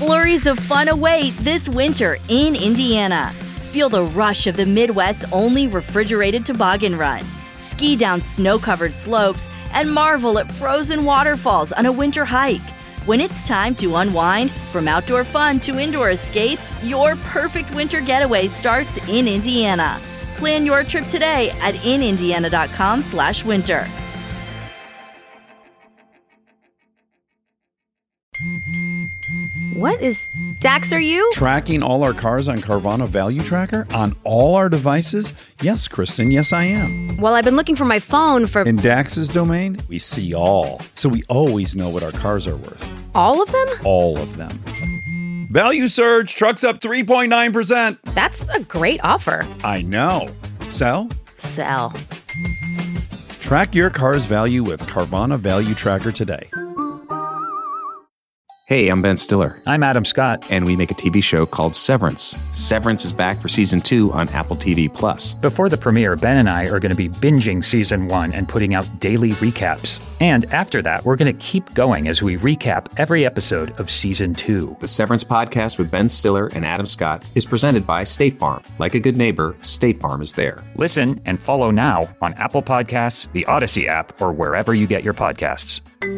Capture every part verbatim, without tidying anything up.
Flurries of fun await this winter in Indiana. Feel the rush of the Midwest's only refrigerated toboggan run. Ski down snow-covered slopes and marvel at frozen waterfalls on a winter hike. When it's time to unwind, from outdoor fun to indoor escapes, your perfect winter getaway starts in Indiana. Plan your trip today at in indiana dot com slash winter. What is Dax, are you? Tracking all our cars on Carvana Value Tracker on all our devices? Yes, Kristen, yes, I am. Well, I've been looking for my phone for... In Dax's domain, we see all. So we always know what our cars are worth. All of them? All of them. Value surge, trucks up three point nine percent. That's a great offer. I know. Sell? Sell. Track your car's value with Carvana Value Tracker today. Hey, I'm Ben Stiller. I'm Adam Scott. And we make a T V show called Severance. Severance is back for season two on Apple T V Plus. Before the premiere, Ben and I are going to be binging season one and putting out daily recaps. And after that, we're going to keep going as we recap every episode of season two. The Severance podcast with Ben Stiller and Adam Scott is presented by State Farm. Like a good neighbor, State Farm is there. Listen and follow now on Apple Podcasts, the Odyssey app, or wherever you get your podcasts.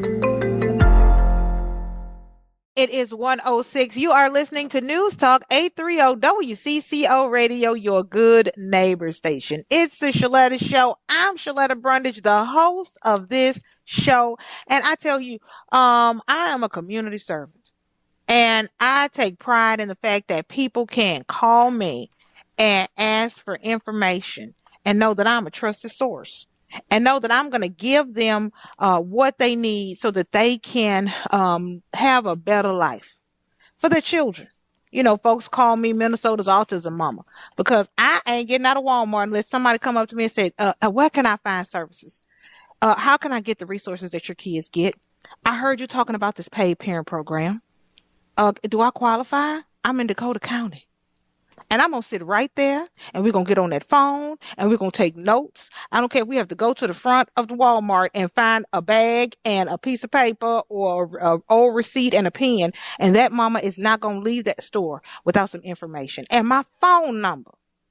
It is one oh six. You are listening to News Talk eight thirty W C C O Radio, your good neighbor station. It's the Shaletta Show. I'm Shaletta Brundage, the host of this show. And I tell you, um, I am a community servant. And I take pride in the fact that people can call me and ask for information and know that I'm a trusted source. And know that I'm going to give them uh, what they need so that they can um, have a better life for their children. You know, folks call me Minnesota's autism mama because I ain't getting out of Walmart unless somebody come up to me and say, uh, uh, where can I find services? Uh, how can I get the resources that your kids get? I heard you talking about this paid parent program. Uh, do I qualify? I'm in Dakota County. And I'm going to sit right there and we're going to get on that phone and we're going to take notes. I don't care if we have to go to the front of the Walmart and find a bag and a piece of paper or an old receipt and a pen. And that mama is not going to leave that store without some information and my phone number.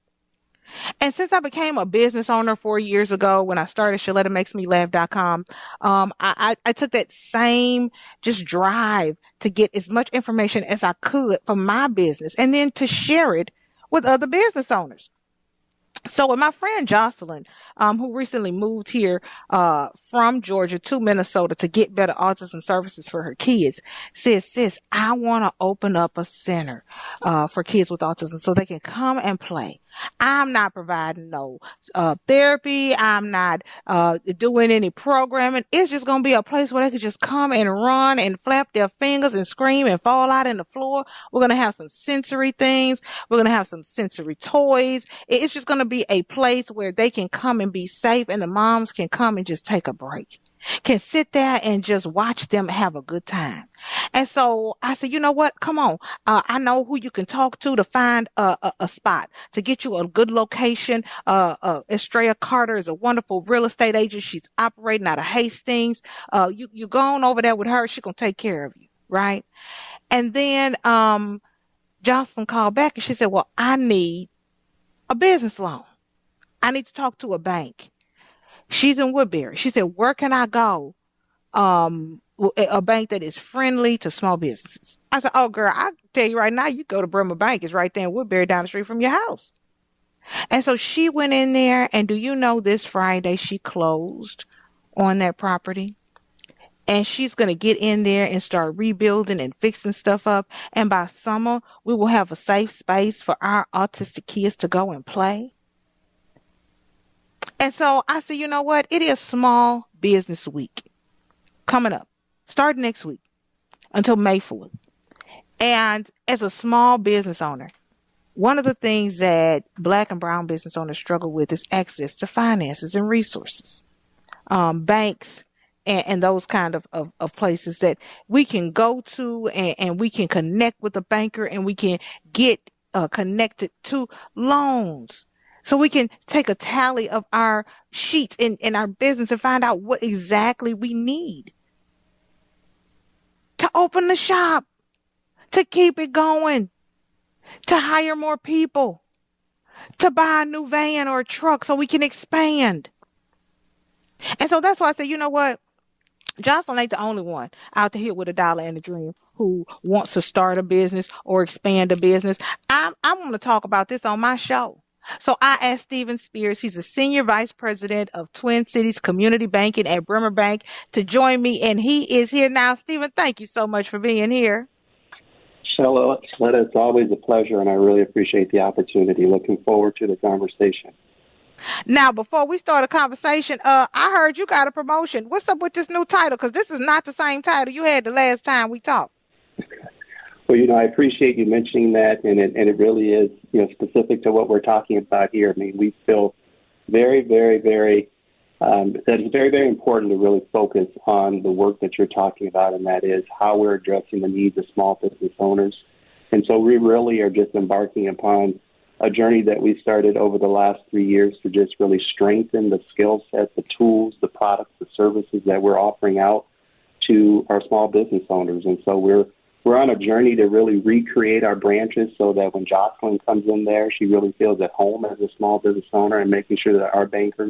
And since I became a business owner four years ago when I started Shaletta Makes Me Laugh dot com, um, I, I, I took that same just drive to get as much information as I could for my business and then to share it with other business owners. So with my friend Jocelyn, um, who recently moved here uh, from Georgia to Minnesota to get better autism services for her kids, says, sis, I want to open up a center uh, for kids with autism so they can come and play. I'm not providing no uh, therapy. I'm not uh, doing any programming. It's just going to be a place where they can just come and run and flap their fingers and scream and fall out on the floor. We're going to have some sensory things. We're going to have some sensory toys. It's just going to be a place where they can come and be safe and the moms can come and just take a break, can sit there and just watch them have a good time. And so I said, you know what? Come on. Uh, I know who you can talk to to find a, a, a spot, to get you a good location. Uh, uh, Estrella Carter is a wonderful real estate agent. She's operating out of Hastings. Uh, you, you go on over there with her. She's going to take care of you. Right. And then, um, Jocelyn called back and she said, well, I need a business loan. I need to talk to a bank. She's in Woodbury. She said, where can I go? Um, a bank that is friendly to small businesses. I said, oh, girl, I tell you right now, you go to Bremer Bank. It's right there in Woodbury down the street from your house. And so she went in there, and do you know this Friday she closed on that property? And she's going to get in there and start rebuilding and fixing stuff up. And by summer, we will have a safe space for our autistic kids to go and play. And so I said, you know what? It is Small Business Week coming up, starting next week until May fourth. And as a small business owner, one of the things that Black and brown business owners struggle with is access to finances and resources, um, banks, and, and those kind of, of, of places that we can go to and, and we can connect with a banker and we can get uh, connected to loans. So we can take a tally of our sheets in, in our business and find out what exactly we need to open the shop, to keep it going, to hire more people, to buy a new van or a truck so we can expand. And so that's why I said, you know what? Jocelyn ain't the only one out here with a dollar and a dream who wants to start a business or expand a business. I'm, I want to talk about this on my show. So I asked Stephen Spears, he's a senior vice president of Twin Cities Community Banking at Bremer Bank, to join me, and he is here now. Stephen, thank you so much for being here. Shaletta, it's always a pleasure, and I really appreciate the opportunity. Looking forward to the conversation. Now, before we start a conversation, uh, I heard you got a promotion. What's up with this new title? Because this is not the same title you had the last time we talked. Well, you know, I appreciate you mentioning that, and it, and it really is, you know, specific to what we're talking about here. I mean, we feel very, very, very, um, that it's very, very important to really focus on the work that you're talking about, and that is how we're addressing the needs of small business owners. And so we really are just embarking upon a journey that we started over the last three years to just really strengthen the skill set, the tools, the products, the services that we're offering out to our small business owners. And so we're we're on a journey to really recreate our branches so that when Jocelyn comes in there, she really feels at home as a small business owner, and making sure that our bankers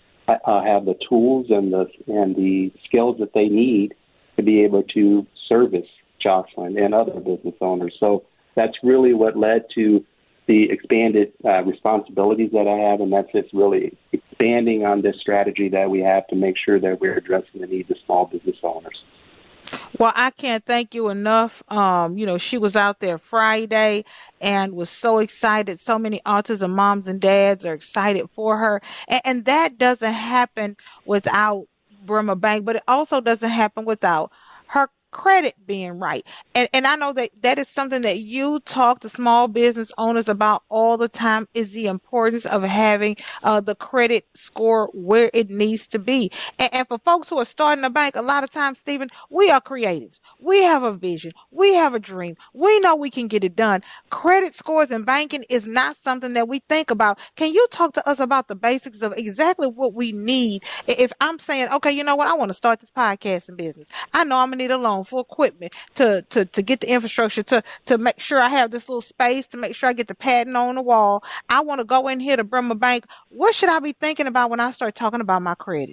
uh, have the tools and the and the skills that they need to be able to service Jocelyn and other business owners. So that's really what led to the expanded uh, responsibilities that I have, and that's just really expanding on this strategy that we have to make sure that we're addressing the needs of small business owners. Well, I can't thank you enough. Um, you know, she was out there Friday and was so excited. So many autism moms and dads are excited for her. And, and that doesn't happen without Bremer Bank, but it also doesn't happen without her credit being right. And and I know that that is something that you talk to small business owners about all the time, is the importance of having uh, the credit score where it needs to be. And, and for folks who are starting a bank, a lot of times, Stephen, we are creatives. We have a vision. We have a dream. We know we can get it done. Credit scores in banking is not something that we think about. Can you talk to us about the basics of exactly what we need? If I'm saying, okay, you know what, I want to start this podcasting business. I know I'm going to need a loan for equipment to, to, to get the infrastructure, to, to make sure I have this little space, to make sure I get the padding on the wall. I want to go in here to Bremer Bank. What should I be thinking about when I start talking about my credit?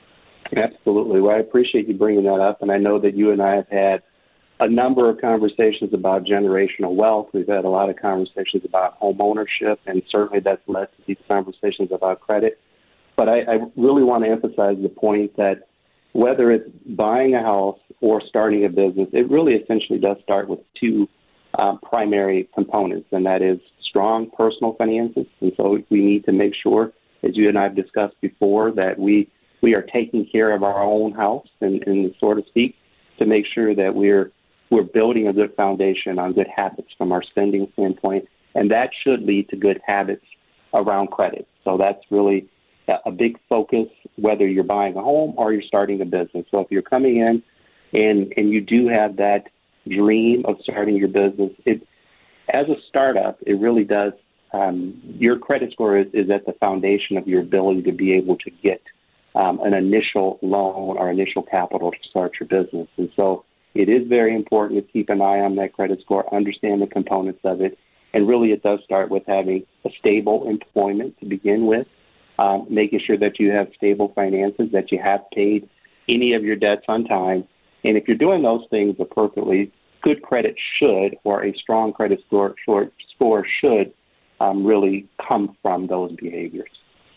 Absolutely. Well, I appreciate you bringing that up, and I know that you and I have had a number of conversations about generational wealth. We've had a lot of conversations about home ownership, and certainly that's led to these conversations about credit. But I, I really want to emphasize the point that whether it's buying a house or starting a business, it really essentially does start with two uh, primary components, and that is strong personal finances. And so we need to make sure, as you and I have discussed before, that we, we are taking care of our own house, and, and so to speak, to make sure that we're we're building a good foundation on good habits from our spending standpoint, and that should lead to good habits around credit. So that's really a big focus, whether you're buying a home or you're starting a business. So if you're coming in and, and you do have that dream of starting your business, it, as a startup, it really does, um, your credit score is, is at the foundation of your ability to be able to get um, an initial loan or initial capital to start your business. And so it is very important to keep an eye on that credit score, understand the components of it, and really it does start with having a stable employment to begin with. Um, making sure that you have stable finances, that you have paid any of your debts on time. And if you're doing those things appropriately, good credit should, or a strong credit score, short score should um, really come from those behaviors.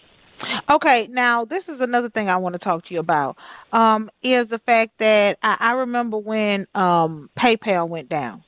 Okay, now this is another thing I want to talk to you about, um, is the fact that I, I remember when um, PayPal went down.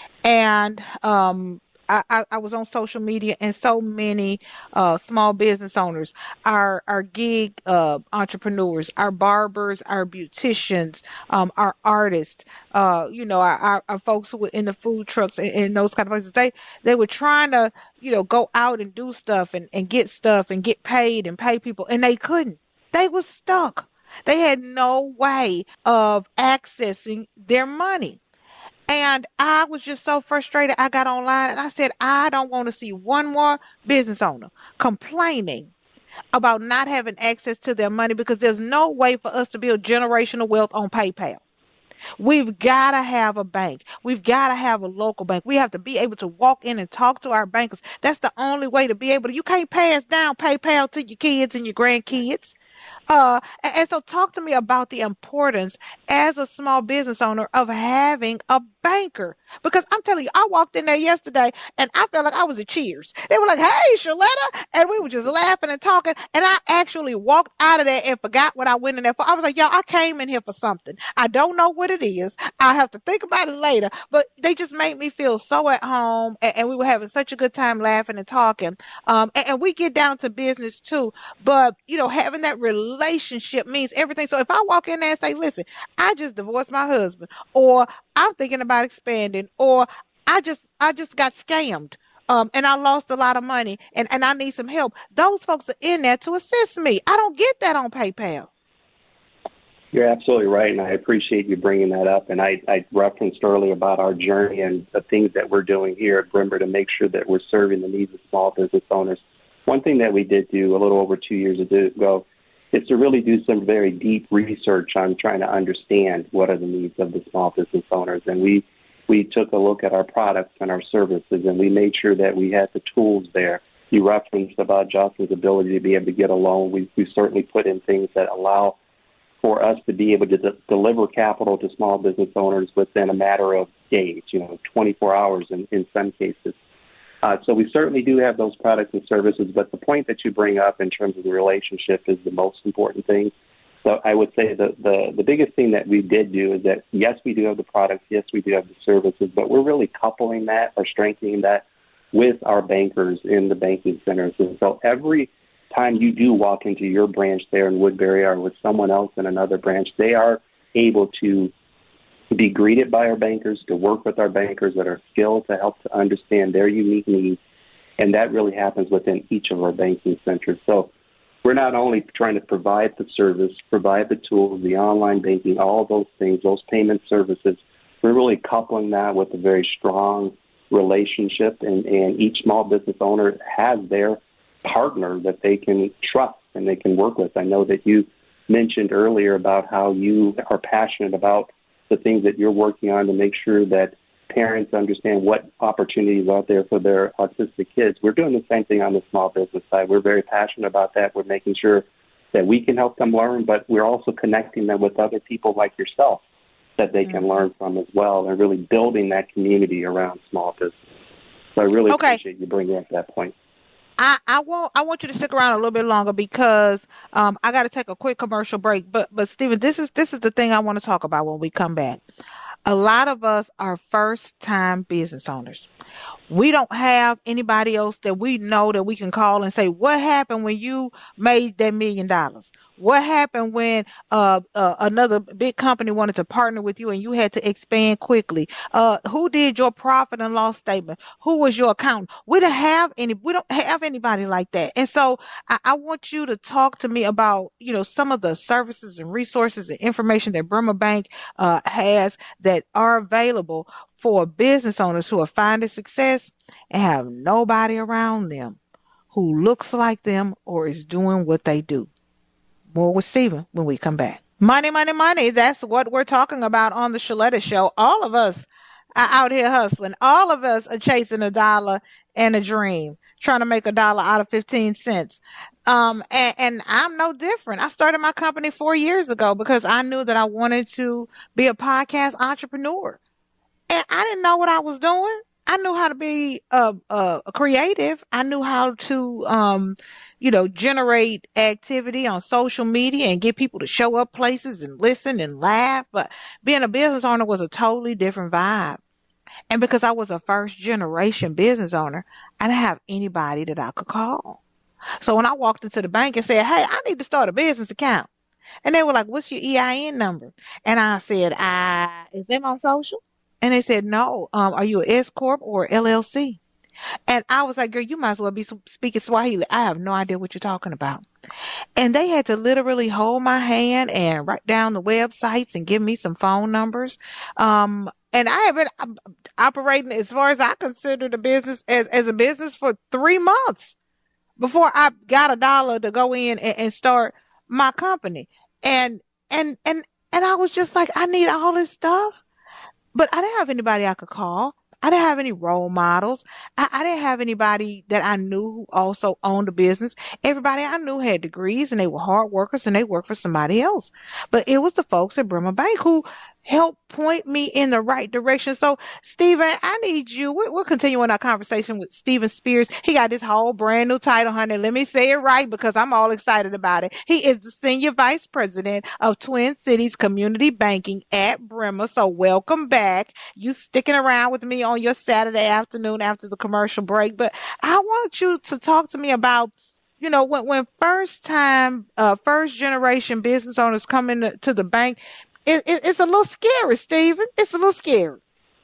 And um I, I, I was on social media, and so many uh, small business owners, our our gig uh, entrepreneurs, our barbers, our beauticians, um, our artists, uh, you know, our, our, our folks who were in the food trucks and, and those kind of places. They they were trying to, you know, go out and do stuff and, and get stuff and get paid and pay people, and they couldn't. They were stuck. They had no way of accessing their money. And I was just so frustrated. I got online and I said, I don't want to see one more business owner complaining about not having access to their money, because there's no way for us to build generational wealth on PayPal. We've got to have a bank. We've got to have a local bank. We have to be able to walk in and talk to our bankers. That's the only way to be able to. You can't pass down PayPal to your kids and your grandkids. Uh, and, and so talk to me about the importance as a small business owner of having a banker. Because I'm telling you, I walked in there yesterday and I felt like I was at Cheers. They were like, hey, Shaletta. And we were just laughing and talking. And I actually walked out of there and forgot what I went in there for. I was like, y'all, I came in here for something. I don't know what it is. I have to think about it later. But they just made me feel so at home. And, and we were having such a good time laughing and talking. Um, and, and we get down to business too. But, you know, having that relationship means everything. So if I walk in there and say, listen, I just divorced my husband, or I'm thinking about expanding, or I just I just got scammed um, and I lost a lot of money and, and I need some help. Those folks are in there to assist me. I don't get that on PayPal. You're absolutely right, and I appreciate you bringing that up. And I, I referenced earlier about our journey and the things that we're doing here at Brimmer to make sure that we're serving the needs of small business owners. One thing that we did do a little over two years ago is to really do some very deep research on trying to understand what are the needs of the small business owners. And we we took a look at our products and our services, and we made sure that we had the tools there. You referenced about Justin's ability to be able to get a loan. We, we certainly put in things that allow for us to be able to de- deliver capital to small business owners within a matter of days, you know, twenty-four hours in, in some cases. Uh, so we certainly do have those products and services, but the point that you bring up in terms of the relationship is the most important thing. So I would say the, the, the biggest thing that we did do is that, yes, we do have the products, yes, we do have the services, but we're really coupling that or strengthening that with our bankers in the banking centers. And so every time you do walk into your branch there in Woodbury or with someone else in another branch, they are able to be greeted by our bankers, to work with our bankers that are skilled to help to understand their unique needs. And that really happens within each of our banking centers. So we're not only trying to provide the service, provide the tools, the online banking, all those things, those payment services. We're really coupling that with a very strong relationship. And, and each small business owner has their partner that they can trust and they can work with. I know that you mentioned earlier about how you are passionate about the things that you're working on to make sure that parents understand what opportunities are out there for their autistic kids. We're doing the same thing on the small business side. We're very passionate about that. We're making sure that we can help them learn, but we're also connecting them with other people like yourself that they mm-hmm. can learn from as well, and really building that community around small business. So I really okay. appreciate you bringing up that point. I, I want I want you to stick around a little bit longer because um, I got to take a quick commercial break. But but Stephen, this is this is the thing I want to talk about when we come back. A lot of us are first-time business owners. We don't have anybody else that we know that we can call and say, what happened when you made that million dollars? What happened when uh, uh, another big company wanted to partner with you and you had to expand quickly? Uh, who did your profit and loss statement? Who was your accountant? We don't have any. We don't have anybody like that. And so I, I want you to talk to me about, you know, some of the services and resources and information that Brimmer Bank uh, has that are available for business owners who are finding success and have nobody around them who looks like them or is doing what they do. More with Stephen when we come back. Money, money, money. That's what we're talking about on the Shaletta Show. All of us are out here hustling. All of us are chasing a dollar and a dream, trying to make a dollar out of fifteen cents. Um, and, and I'm no different. I started my company four years ago because I knew that I wanted to be a podcast entrepreneur. And I didn't know what I was doing. I knew how to be a, a, a creative. I knew how to, um, you know, generate activity on social media and get people to show up places and listen and laugh. But being a business owner was a totally different vibe. And because I was a first generation business owner, I didn't have anybody that I could call. So when I walked into the bank and said, hey, I need to start a business account. And they were like, what's your E I N number? And I said, I, is that my social? And they said, no, um, are you an S Corp or L L C? And I was like, girl, you might as well be speaking Swahili. I have no idea what you're talking about. And they had to literally hold my hand and write down the websites and give me some phone numbers. Um, and I have been operating, as far as I consider the business, as, as a business for three months before I got a dollar to go in and, and start my company. And, and, and, And I was just like, I need all this stuff. But I didn't have anybody I could call. I didn't have any role models. I, I didn't have anybody that I knew who also owned a business. Everybody I knew had degrees and they were hard workers and they worked for somebody else. But it was the folks at Bremer Bank who helped point me in the right direction. So, Stephen, I need you. We're, we're continuing our conversation with Stephen Spears. He got this whole brand new title, honey. Let me say it right because I'm all excited about it. He is the Senior Vice President of Twin Cities Community Banking at Bremer. So welcome back. You sticking around with me on your Saturday afternoon after the commercial break. But I want you to talk to me about, you know, when, when first time, uh, first generation business owners come into to the bank, it, it, it's a little scary, Stephen. It's a little scary.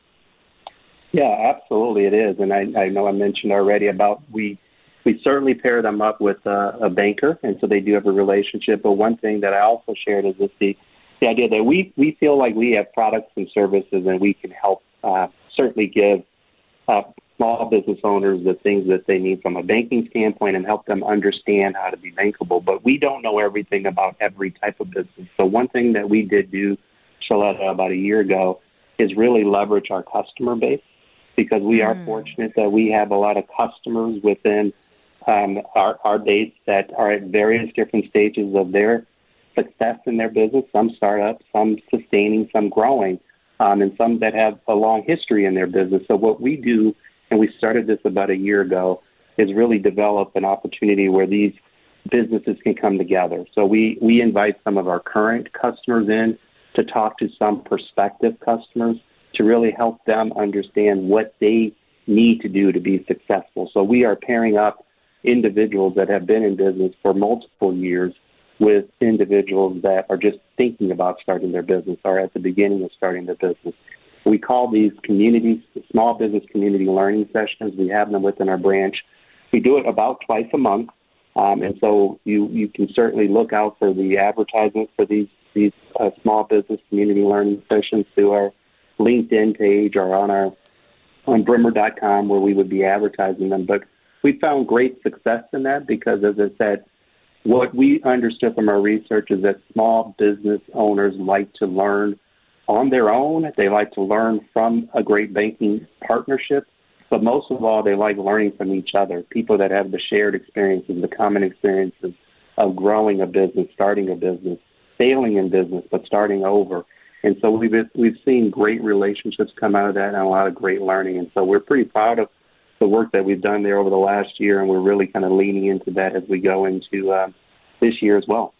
Yeah, absolutely it is. And I, I know I mentioned already about we we certainly pair them up with a, a banker, and so they do have a relationship. But one thing that I also shared is just the, the idea that we, we feel like we have products and services and we can help uh, certainly give uh, small business owners the things that they need from a banking standpoint and help them understand how to be bankable. But we don't know everything about every type of business. So one thing that we did do, Shaletta, about a year ago is really leverage our customer base, because we are mm. fortunate that we have a lot of customers within um, our, our base that are at various different stages of their success in their business, some startups, some sustaining, some growing, um, and some that have a long history in their business. So what we do, and we started this about a year ago, is really develop an opportunity where these businesses can come together. So we, we invite some of our current customers in to talk to some prospective customers to really help them understand what they need to do to be successful. So we are pairing up individuals that have been in business for multiple years with individuals that are just thinking about starting their business or at the beginning of starting their business. We call these communities, small business community learning sessions. We have them within our branch. We do it about twice a month. Um, and so you, you can certainly look out for the advertisements for these, these uh, small business community learning sessions through our LinkedIn page or on our on Bremer dot com, where we would be advertising them. But we found great success in that because, as I said, what we understood from our research is that small business owners like to learn on their own. They like to learn from a great banking partnership. But most of all, they like learning from each other, people that have the shared experiences, the common experiences of growing a business, starting a business, failing in business, but starting over. And so we've we've seen great relationships come out of that and a lot of great learning. And so we're pretty proud of the work that we've done there over the last year, and we're really kind of leaning into that as we go into uh, this year as well.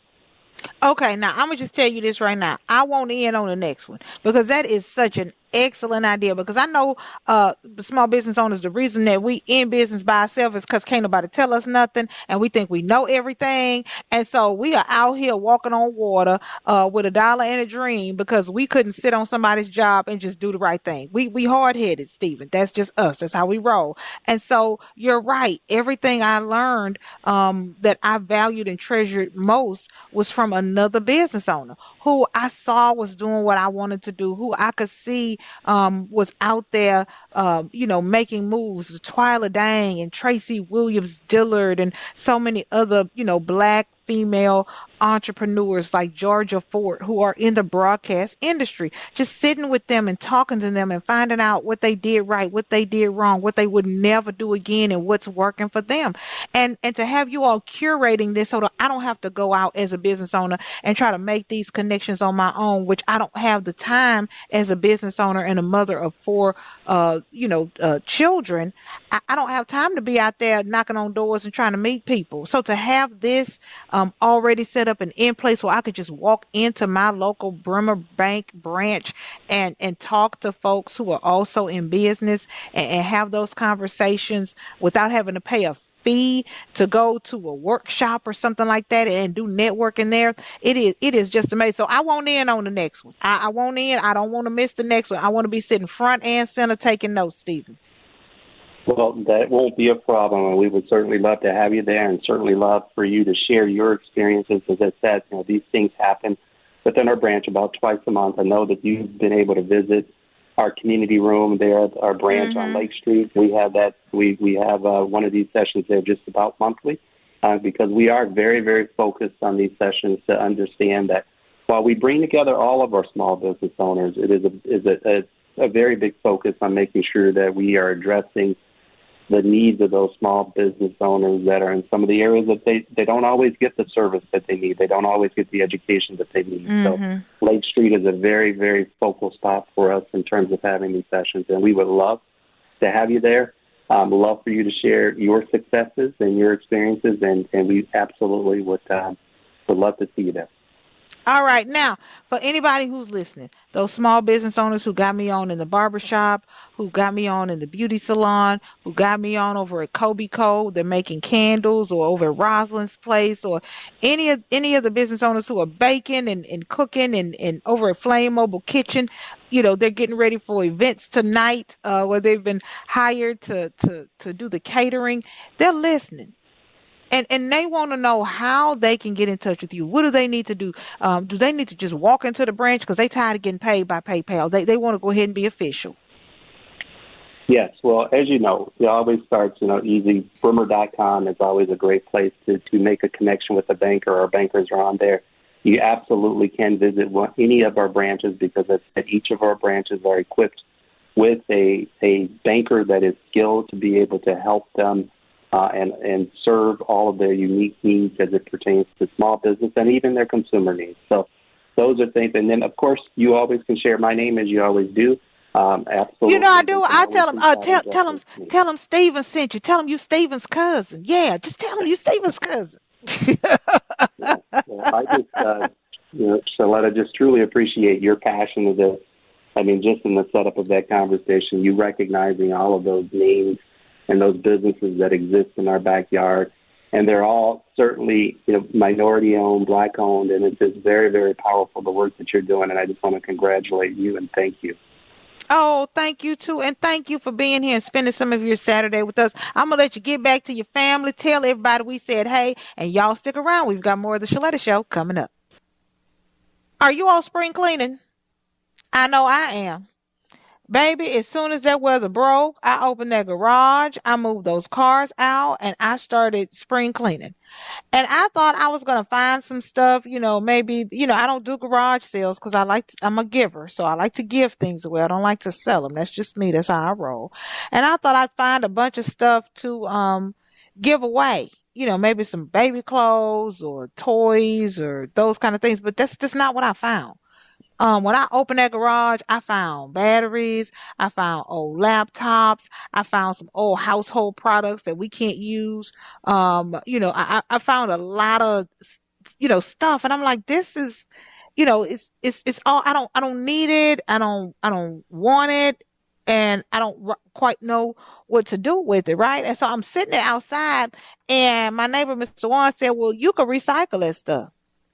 Okay, now I'm going to just tell you this right now. I won't end on the next one because that is such an excellent idea, because I know uh, the small business owners, the reason that we in business by ourselves is because can't nobody tell us nothing, and we think we know everything. And so we are out here walking on water uh, with a dollar and a dream because we couldn't sit on somebody's job and just do the right thing. We we hard-headed, Stephen. That's just us. That's how we roll. And so you're right. Everything I learned um, that I valued and treasured most was from another business owner who I saw was doing what I wanted to do, who I could see um, was out there, uh, you know, making moves. Twyla Dang and Tracy Williams Dillard and so many other, you know, black female entrepreneurs like Georgia Ford, who are in the broadcast industry, just sitting with them and talking to them and finding out what they did right, what they did wrong, what they would never do again, and what's working for them. And and to have you all curating this so that I don't have to go out as a business owner and try to make these connections on my own, which I don't have the time as a business owner and a mother of four, uh, you know, uh, children. I, I don't have time to be out there knocking on doors and trying to meet people. So to have this um, already set up and in place where I could just walk into my local Bremer Bank branch and, and talk to folks who are also in business and, and have those conversations without having to pay a fee to go to a workshop or something like that and do networking there. It is it is just amazing. So I won't end on the next one. I, I won't end. I don't want to miss the next one. I want to be sitting front and center taking notes, Stephen. Well, that won't be a problem, and we would certainly love to have you there and certainly love for you to share your experiences. As I said, you know, these things happen within our branch about twice a month. I know that you've been able to visit our community room there at our branch mm-hmm. on Lake Street. We have that. We, we have uh, one of these sessions there just about monthly uh, because we are very, very focused on these sessions to understand that while we bring together all of our small business owners, it is a is a, a, a very big focus on making sure that we are addressing the needs of those small business owners that are in some of the areas that they, they don't always get the service that they need. They don't always get the education that they need. Mm-hmm. So Lake Street is a very, very focal spot for us in terms of having these sessions, and we would love to have you there. Um, love for you to share your successes and your experiences, and, and we absolutely would, um, would love to see you there. All right. Now, for anybody who's listening, those small business owners who got me on in the barbershop, who got me on in the beauty salon, who got me on over at Kobe Co., they're making candles, or over at Rosalind's place, or any of any of the business owners who are baking and, and cooking and, and over at Flame Mobile Kitchen, you know, they're getting ready for events tonight uh, where they've been hired to, to, to do the catering. They're listening. And and they want to know how they can get in touch with you. What do they need to do? Um, do they need to just walk into the branch because they tired of getting paid by PayPal? They they want to go ahead and be official. Yes. Well, as you know, it always starts, you know, easy. Brummer dot com is always a great place to, to make a connection with a banker. Our bankers are on there. You absolutely can visit one, any of our branches, because at, at each of our branches are equipped with a, a banker that is skilled to be able to help them Uh, and, and serve all of their unique needs as it pertains to small business and even their consumer needs. So those are things. And then, of course, you always can share my name, as you always do. Um, absolutely. You know, I do. I tell them, uh, tell, tell them, tell them Steven sent you. Tell them you Steven's cousin. Yeah, just tell them you Steven's cousin. yeah, well, I just, uh, you know, Shaletta, just truly appreciate your passion of this. I mean, just in the setup of that conversation, you recognizing all of those names and those businesses that exist in our backyard. And they're all certainly, you know, minority-owned, black-owned, and it's just very, very powerful, the work that you're doing, and I just want to congratulate you and thank you. Oh, thank you, too, and thank you for being here and spending some of your Saturday with us. I'm going to let you get back to your family, tell everybody we said hey, and y'all stick around. We've got more of the Shaletta Show coming up. Are you all spring cleaning? I know I am. Baby, as soon as that weather broke, I opened that garage, I moved those cars out, and I started spring cleaning. And I thought I was going to find some stuff, you know, maybe, you know, I don't do garage sales because I like, to, I'm a giver. So I like to give things away. I don't like to sell them. That's just me. That's how I roll. And I thought I'd find a bunch of stuff to um give away. You know, maybe some baby clothes or toys or those kind of things. But that's just not what I found. Um, when I opened that garage, I found batteries, I found old laptops, I found some old household products that we can't use. Um, you know, I, I found a lot of, you know, stuff, and I'm like, this is, you know, it's, it's, it's all, I don't, I don't need it. I don't, I don't want it. And I don't r- quite know what to do with it. Right. And so I'm sitting there outside, and my neighbor, Mister Warren, said, well, you could recycle that stuff.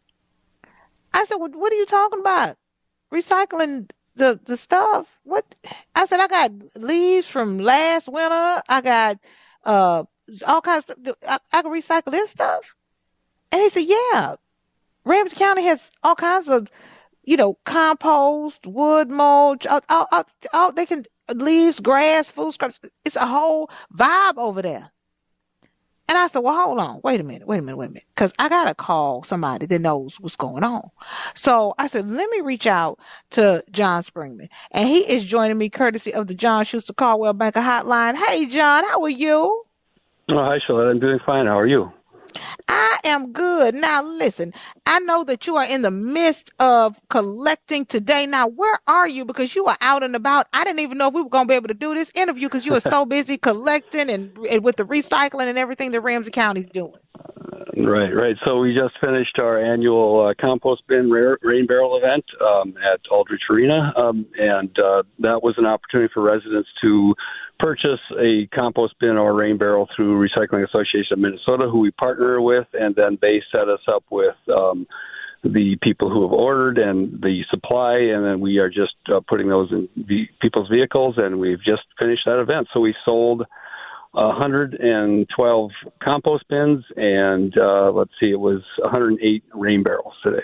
I said, well, what are you talking about? Recycling the, the stuff? What? I said, I got leaves from last winter. I got uh all kinds of stuff. I, I can recycle this stuff. And he said, yeah. Ramsey County has all kinds of, you know, compost, wood mulch, all, all, all, all they can, leaves, grass, food scraps. It's a whole vibe over there. And I said, well, hold on. Wait a minute. Wait a minute. Wait a minute. Because I got to call somebody that knows what's going on. So I said, let me reach out to John Springman. And he is joining me courtesy of the John Schuster Caldwell Banker Hotline. Hey, John, how are you? Oh, hi, Shaletta. I'm doing fine. How are you? I am good. Now, listen, I know that you are in the midst of collecting today. Now, where are you? Because you are out and about. I didn't even know if we were going to be able to do this interview because you were so busy collecting and, and with the recycling and everything that Ramsey County's doing. Right, right. So we just finished our annual uh, compost bin ra- rain barrel event um, at Aldrich Arena, um, and uh, that was an opportunity for residents to purchase a compost bin or rain barrel through Recycling Association of Minnesota, who we partner with, and then they set us up with um, the people who have ordered and the supply, and then we are just uh, putting those in the people's vehicles, and we've just finished that event. So we sold one hundred twelve compost bins, and uh, let's see, it was one hundred eight rain barrels today.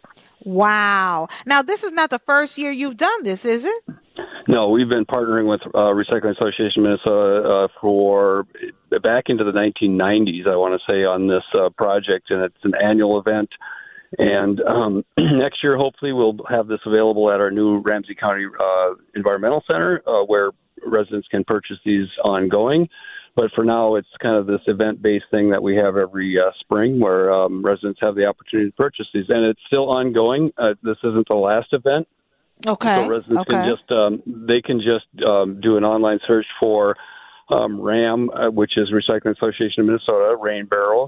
Wow. Now, this is not the first year you've done this, is it? No, we've been partnering with uh, Recycling Association of Minnesota uh, for back into the nineteen nineties, I want to say, on this uh, project, and it's an annual event. And um, next year, hopefully, we'll have this available at our new Ramsey County uh, Environmental Center, uh, where residents can purchase these ongoing. But for now, it's kind of this event-based thing that we have every uh, spring where um, residents have the opportunity to purchase these. And it's still ongoing. Uh, this isn't the last event. Okay. So residents okay. can just, um, they can just um, do an online search for um, RAM, uh, which is Recycling Association of Minnesota, rain barrels,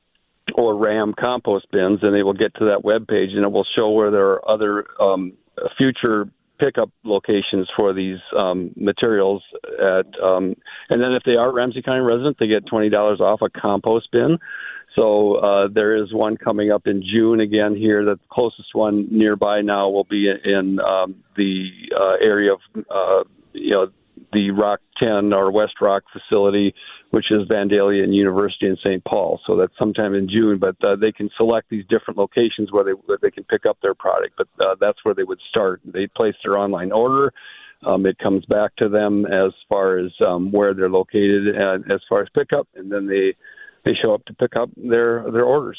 or RAM compost bins, and they will get to that web page, and it will show where there are other um, future pickup locations for these um, materials. At um, and then if they are Ramsey County residents, they get twenty dollars off a compost bin. So uh, there is one coming up in June again here. The closest one nearby now will be in um, the uh, area of, uh, you know, the Rock ten or West Rock facility, which is Vandalia and University in Saint Paul. So that's sometime in June, but uh, they can select these different locations where they where they can pick up their product. But uh, that's where they would start. They place their online order. Um, it comes back to them as far as um, where they're located and as far as pickup, and then they they show up to pick up their their orders.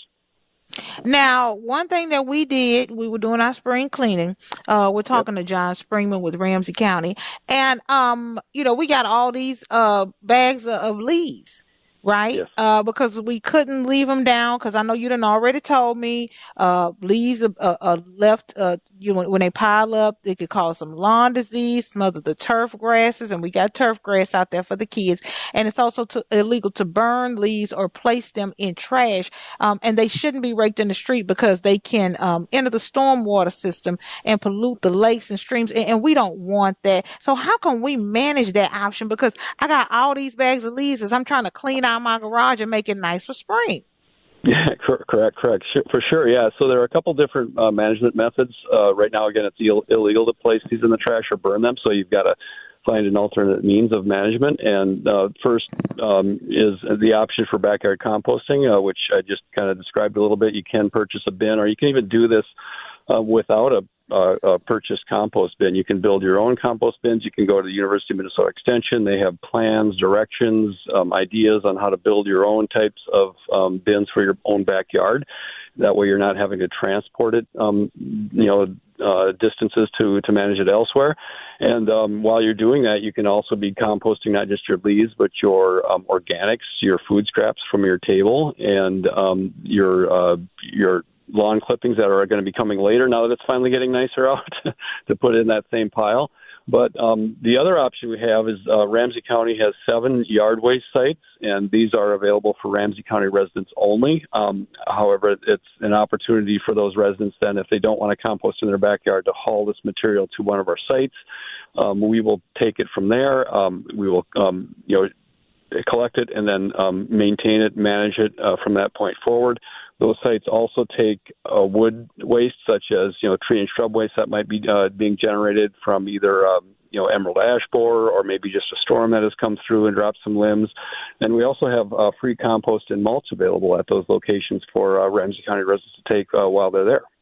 Now, one thing that we did, we were doing our spring cleaning. Uh, we're talking yep. to John Springman with Ramsey County, and um, you know, we got all these uh bags of, of leaves, right? Yes. Uh, because we couldn't leave them down, because I know you done already told me uh leaves are, are, are left. Uh, you know, when they pile up, they could cause some lawn disease, smother the turf grasses, and we got turf grass out there for the kids. And it's also to, illegal to burn leaves or place them in trash. Um, and they shouldn't be raked in the street because they can um, enter the stormwater system and pollute the lakes and streams. And, and we don't want that. So how can we manage that option? Because I got all these bags of leaves as I'm trying to clean out my garage and make it nice for spring. Yeah, correct, correct. For sure, yeah. So there are a couple different uh, management methods. Uh, right now, again, it's Ill- illegal to place these in the trash or burn them, so you've got to find an alternate means of management. And uh, first um, is the option for backyard composting, uh, which I just kind of described a little bit. You can purchase a bin, or you can even do this uh, without a Uh, uh, purchased compost bin. You can build your own compost bins. You can go to the University of Minnesota Extension. They have plans, directions, um, ideas on how to build your own types of um, bins for your own backyard. That way you're not having to transport it, um, you know, uh, distances to, to manage it elsewhere. And um, while you're doing that, you can also be composting not just your leaves, but your um, organics, your food scraps from your table, and um, your uh, your lawn clippings that are going to be coming later now that it's finally getting nicer out to put in that same pile. But um, the other option we have is uh, Ramsey County has seven yard waste sites, and these are available for Ramsey County residents only. Um, however, it's an opportunity for those residents then, if they don't want to compost in their backyard, to haul this material to one of our sites. Um, we will take it from there. Um, we will, um, you know, collect it and then um, maintain it, manage it uh, from that point forward. Those sites also take uh, wood waste, such as, you know, tree and shrub waste that might be uh, being generated from either, um, you know, emerald ash borer, or maybe just a storm that has come through and dropped some limbs. And we also have uh, free compost and mulch available at those locations for uh, Ramsey County residents to take uh, while they're there.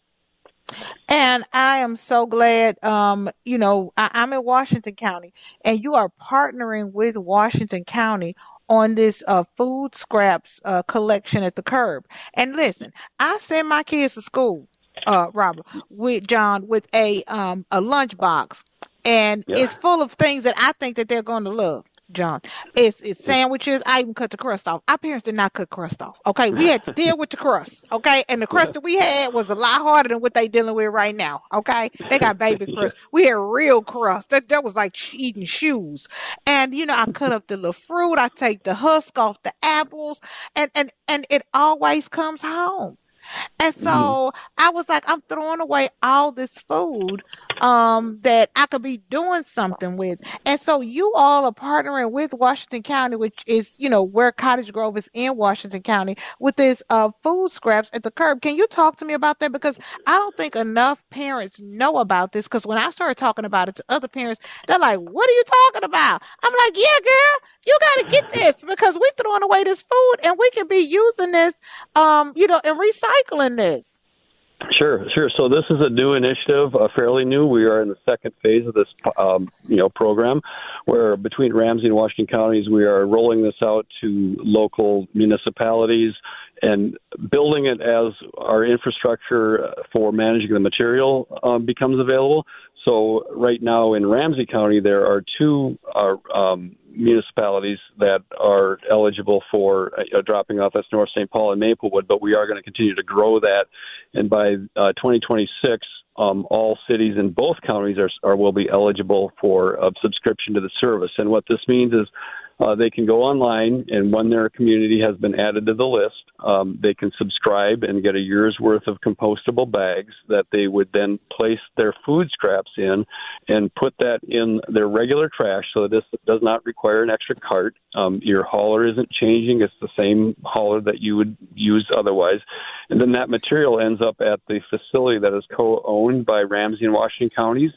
And I am so glad, um, you know, I, I'm in Washington County, and you are partnering with Washington County on this uh, food scraps uh, collection at the curb. And listen, I send my kids to school, uh, Robert, with John, with a um, a lunchbox, and yeah. it's full of things that I think that they're going to love. John, it's it's sandwiches. I even cut the crust off. Our parents did not cut crust off. Okay, we had to deal with the crust. Okay, and the crust that we had was a lot harder than what they dealing with right now. Okay, they got baby crust. We had real crust. That that was like eating shoes. And you know, I cut up the little fruit. I take the husk off the apples, and and and it always comes home. And so mm-hmm. I was like, I'm throwing away all this food um, that I could be doing something with. And so you all are partnering with Washington County, which is, you know, where Cottage Grove is in Washington County, with this uh, food scraps at the curb. Can you talk to me about that? Because I don't think enough parents know about this. Because when I started talking about it to other parents, they're like, what are you talking about? I'm like, yeah, girl, you got to get this, because we're throwing away this food and we can be using this, um, you know, and recycling this. Sure, sure. So this is a new initiative, uh, fairly new. We are in the second phase of this, um, you know, program, where between Ramsey and Washington counties, we are rolling this out to local municipalities and building it as our infrastructure for managing the material um, becomes available. So right now in Ramsey County, there are two uh, um, municipalities that are eligible for uh, dropping off. That's North Saint Paul and Maplewood, but we are going to continue to grow that. And by uh, twenty twenty-six, um, all cities in both counties are, are will be eligible for a subscription to the service. And what this means is Uh, they can go online, and when their community has been added to the list, um, they can subscribe and get a year's worth of compostable bags that they would then place their food scraps in and put that in their regular trash, so this does not require an extra cart. Um, your hauler isn't changing. It's the same hauler that you would use otherwise. And then that material ends up at the facility that is co-owned by Ramsey and Washington counties.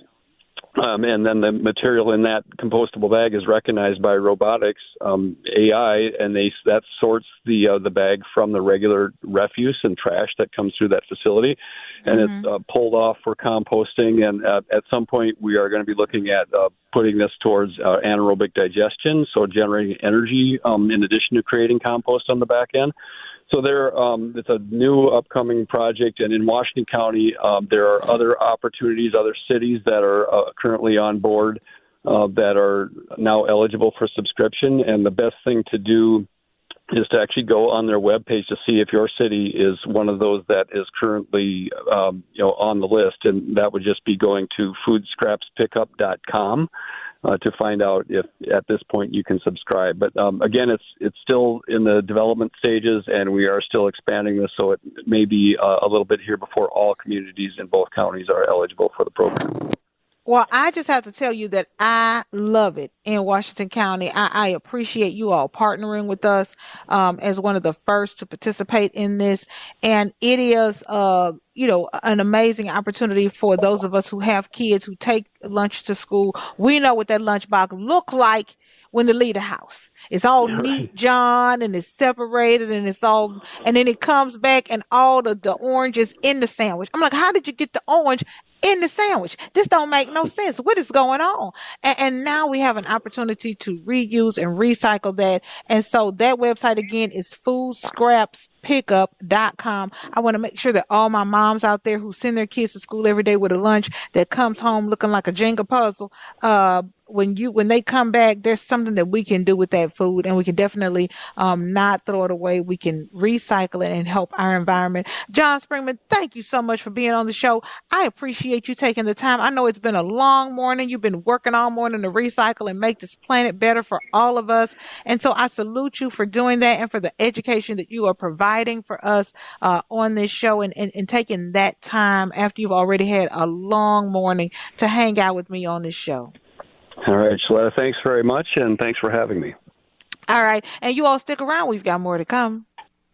Um, and then the material in that compostable bag is recognized by robotics, um, A I, and they that sorts the uh, the bag from the regular refuse and trash that comes through that facility, and mm-hmm. it's uh, pulled off for composting. And uh, at some point, we are going to be looking at uh, putting this towards uh, anaerobic digestion, so generating energy um, in addition to creating compost on the back end. So there, um, it's a new upcoming project, and in Washington County, um, there are other opportunities, other cities that are uh, currently on board uh, that are now eligible for subscription. And the best thing to do is to actually go on their webpage to see if your city is one of those that is currently, um, you know, on the list, and that would just be going to food scraps pickup dot com. Uh, to find out if at this point you can subscribe. But um, again, it's it's still in the development stages, and we are still expanding this, so it may be uh, a little bit here before all communities in both counties are eligible for the program. Well, I just have to tell you that I love it in Washington County. I, I appreciate you all partnering with us um, as one of the first to participate in this. And it is, uh, you know, an amazing opportunity for those of us who have kids who take lunch to school. We know what that lunchbox look like when they leave the house. It's all yeah, neat, right. John, and it's separated, and it's all, and then it comes back, and all the, the orange is in the sandwich. I'm like, how did you get the orange in the sandwich? This don't make no sense. What is going on? And, and now we have an opportunity to reuse and recycle that. And so that website again is food scraps pickup dot com. I want to make sure that all my moms out there who send their kids to school every day with a lunch that comes home looking like a Jenga puzzle, uh, when you when they come back, there's something that we can do with that food, and we can definitely um, not throw it away. We can recycle it and help our environment. John Springman, thank you so much for being on the show. I appreciate you taking the time. I know it's been a long morning. You've been working all morning to recycle and make this planet better for all of us. And so I salute you for doing that and for the education that you are providing for us uh, on this show, and, and, and taking that time after you've already had a long morning to hang out with me on this show. All right, Shaletta, thanks very much, and thanks for having me. All right, and you all stick around. We've got more to come.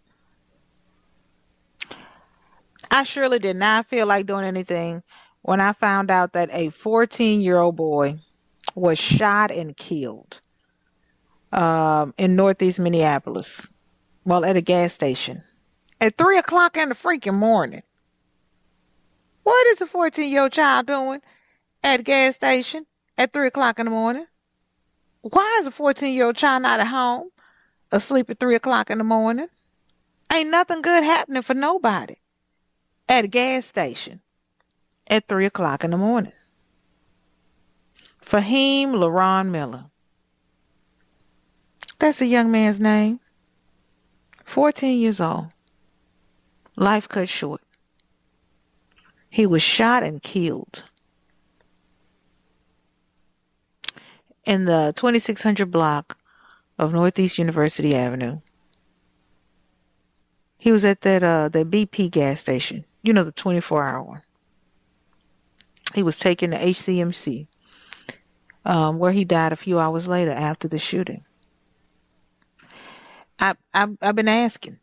I surely did not feel like doing anything when I found out that a fourteen-year-old boy was shot and killed um, in northeast Minneapolis, well, at a gas station at three o'clock in the freaking morning. What is a fourteen-year-old child doing at a gas station at three o'clock in the morning? Why is a fourteen-year-old child not at home, asleep at three o'clock in the morning? Ain't nothing good happening for nobody at a gas station at three o'clock in the morning. Fahim LaRon Miller. That's a young man's name. fourteen years old. Life cut short. He was shot and killed in the twenty-six hundred block of Northeast University Avenue. He was at that uh, that B P gas station, you know, the twenty-four hour one. He was taken to H C M C, um, where he died a few hours later after the shooting. I, I, I've been asking,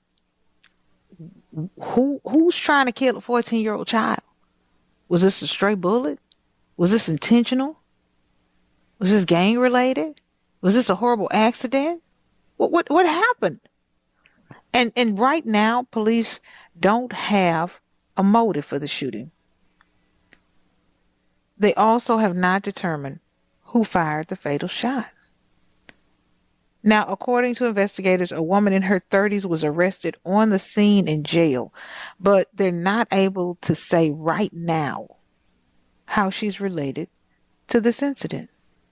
who who's trying to kill a fourteen-year-old child? Was this a stray bullet? Was this intentional? Was this gang related? Was this a horrible accident? What what what happened? And and right now, police don't have a motive for the shooting. They also have not determined who fired the fatal shot. Now, according to investigators, a woman in her thirties was arrested on the scene in jail, but they're not able to say right now how she's related to this incident.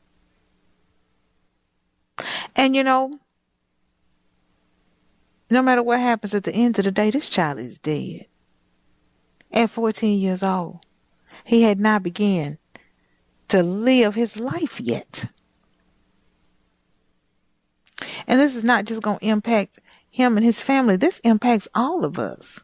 And you know, no matter what happens at the end of the day, this child is dead. At fourteen years old, he had not begun to live his life yet. And this is not just going to impact him and his family. This impacts all of us.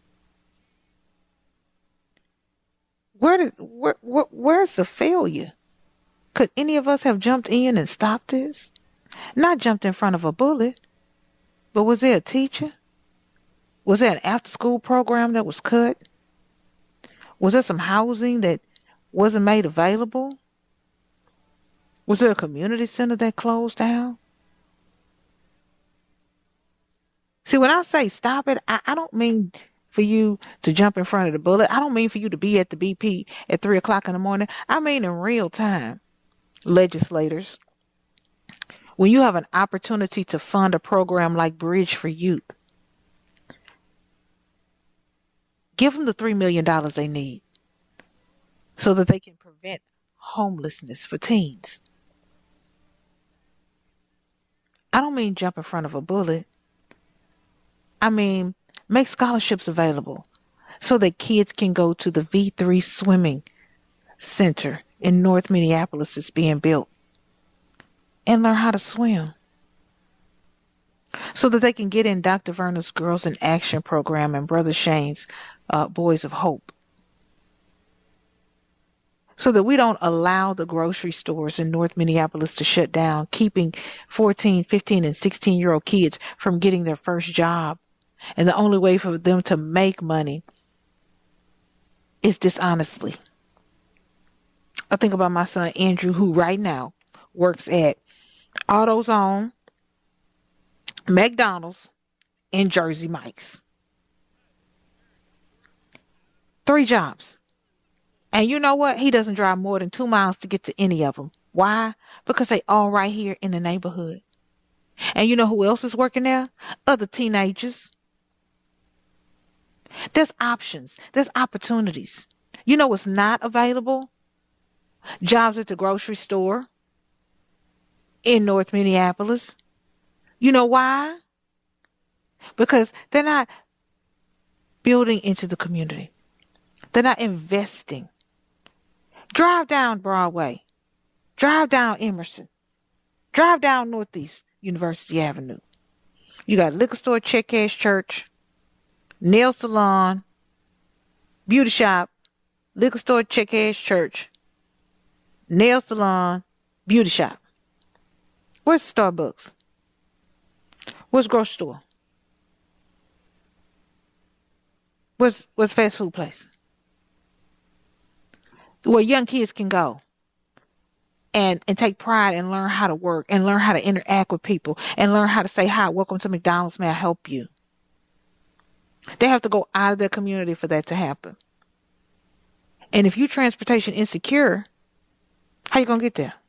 Where did where, where where's the failure? Could any of us have jumped in and stopped this? Not jumped in front of a bullet, but was there a teacher? Was there an after-school program that was cut? Was there some housing that wasn't made available? Was there a community center that closed down? See, when I say stop it, I, I don't mean for you to jump in front of the bullet. I don't mean for you to be at the B P at three o'clock in the morning. I mean in real time, legislators, when you have an opportunity to fund a program like Bridge for Youth, give them the three million dollars they need so that they can prevent homelessness for teens. I don't mean jump in front of a bullet. I mean, make scholarships available so that kids can go to the V three swimming center in North Minneapolis that's being built and learn how to swim. So that they can get in Doctor Verner's Girls in Action program and Brother Shane's uh, Boys of Hope. So that we don't allow the grocery stores in North Minneapolis to shut down, keeping fourteen, fifteen, and sixteen-year-old kids from getting their first job. And the only way for them to make money is dishonestly. I think about my son Andrew, who right now works at AutoZone, McDonald's, and Jersey Mike's. Three jobs. And you know what? He doesn't drive more than two miles to get to any of them. Why? Because they all right here in the neighborhood. And you know who else is working there? Other teenagers. There's options. There's opportunities. You know what's not available? Jobs at the grocery store in North Minneapolis. You know why? Because they're not building into the community. They're not investing. Drive down Broadway. Drive down Emerson. Drive down Northeast University Avenue. You got liquor store, check cash church, nail salon, beauty shop, liquor store, check cash church, nail salon, beauty shop. Where's Starbucks? Where's grocery store? Where's, where's fast food place? Where young kids can go and, and take pride and learn how to work and learn how to interact with people and learn how to say, hi, welcome to McDonald's, may I help you? They have to go out of their community for that to happen. And if you're transportation insecure, how you going to get there?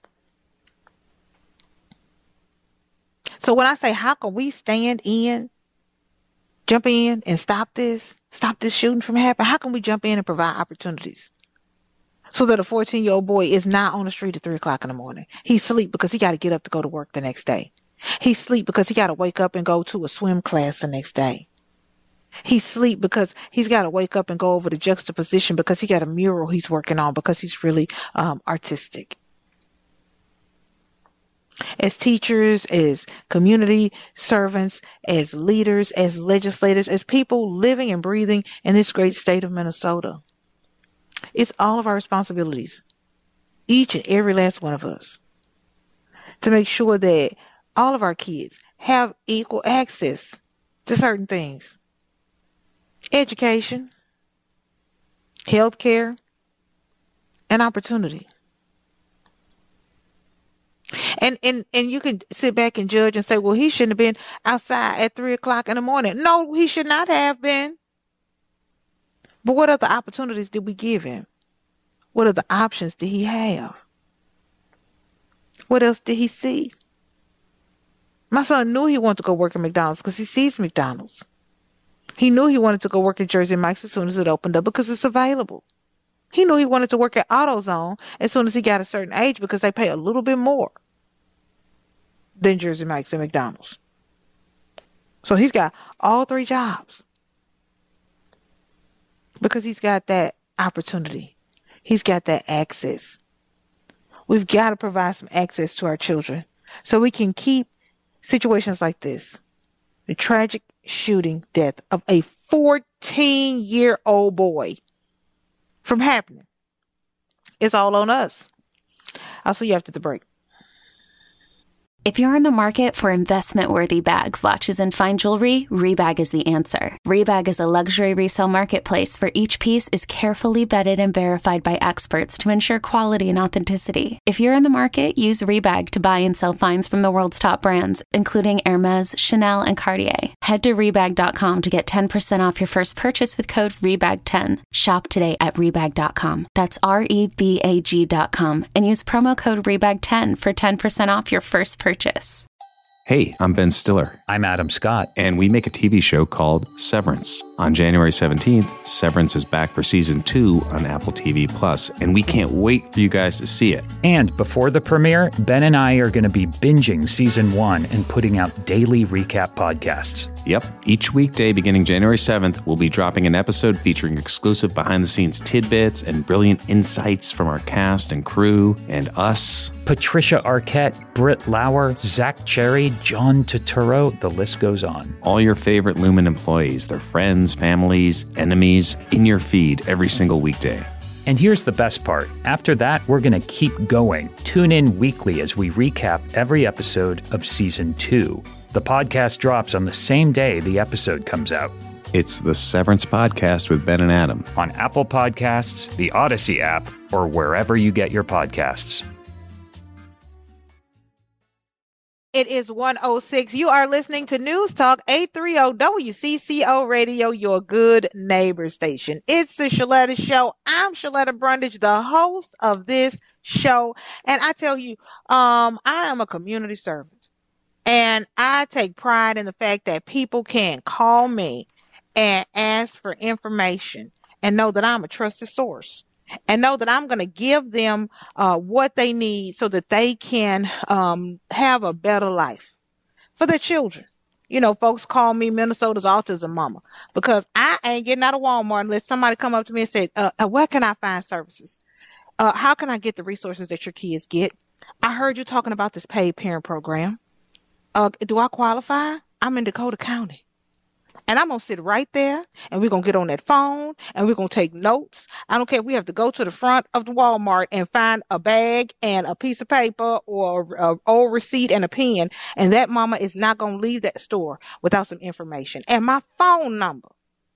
So when I say, how can we stand in, jump in and stop this, stop this shooting from happening? How can we jump in and provide opportunities so that a fourteen-year-old boy is not on the street at three o'clock in the morning? He's asleep because he got to get up to go to work the next day. He's asleep because he got to wake up and go to a swim class the next day. He's asleep because he's got to wake up and go over the juxtaposition because he got a mural he's working on because he's really um, artistic. As teachers, as community servants, as leaders, as legislators, as people living and breathing in this great state of Minnesota, it's all of our responsibilities, each and every last one of us, to make sure that all of our kids have equal access to certain things. Education, healthcare, and opportunity. And, and and you can sit back and judge and say, well, he shouldn't have been outside at three o'clock in the morning. No, he should not have been. But what other opportunities did we give him? What other options did he have? What else did he see? My son knew he wanted to go work at McDonald's because he sees McDonald's. He knew he wanted to go work at Jersey Mike's as soon as it opened up because it's available. He knew he wanted to work at AutoZone as soon as he got a certain age because they pay a little bit more than Jersey Mike's and McDonald's. So he's got all three jobs because he's got that opportunity. He's got that access. We've got to provide some access to our children so we can keep situations like this, the tragic shooting death of a fourteen-year-old boy, from happening. It's all on us. I'll see you after the break. If you're in the market for investment-worthy bags, watches, and fine jewelry, Rebag is the answer. Rebag is a luxury resale marketplace where each piece is carefully vetted and verified by experts to ensure quality and authenticity. If you're in the market, use Rebag to buy and sell finds from the world's top brands, including Hermes, Chanel, and Cartier. Head to Rebag dot com to get ten percent off your first purchase with code Rebag ten. Shop today at Rebag dot com. That's R E B A G dot com. And use promo code Rebag ten for ten percent off your first purchase. Hey, I'm Ben Stiller. I'm Adam Scott. And we make a T V show called Severance. On January seventeenth, Severance is back for season two on Apple T V Plus, and we can't wait for you guys to see it. And before the premiere, Ben and I are going to be binging season one and putting out daily recap podcasts. Yep. Each weekday beginning January seventh, we'll be dropping an episode featuring exclusive behind-the-scenes tidbits and brilliant insights from our cast and crew and us. Patricia Arquette, Britt Lauer, Zach Cherry, John Turturro, the list goes on. All your favorite Lumen employees, their friends, families, enemies, in your feed every single weekday. And here's the best part. After that, we're going to keep going. Tune in weekly as we recap every episode of season two. The podcast drops on the same day the episode comes out. It's the Severance Podcast with Ben and Adam. On Apple Podcasts, the Odyssey app, or wherever you get your podcasts. It is one oh six. You are listening to News Talk eight thirty W C C O Radio, your good neighbor station. It's the Shaletta Show. I'm Shaletta Brundage, the host of this show. And I tell you, um, I am a community servant. And I take pride in the fact that people can call me and ask for information and know that I'm a trusted source. And know that I'm going to give them uh, what they need so that they can um, have a better life for their children. You know, folks call me Minnesota's autism mama because I ain't getting out of Walmart unless somebody come up to me and say, uh, where can I find services? Uh, how can I get the resources that your kids get? I heard you talking about this paid parent program. Uh, do I qualify? I'm in Dakota County. And I'm going to sit right there and we're going to get on that phone and we're going to take notes. I don't care if we have to go to the front of the Walmart and find a bag and a piece of paper or an old receipt and a pen. And that mama is not going to leave that store without some information and my phone number.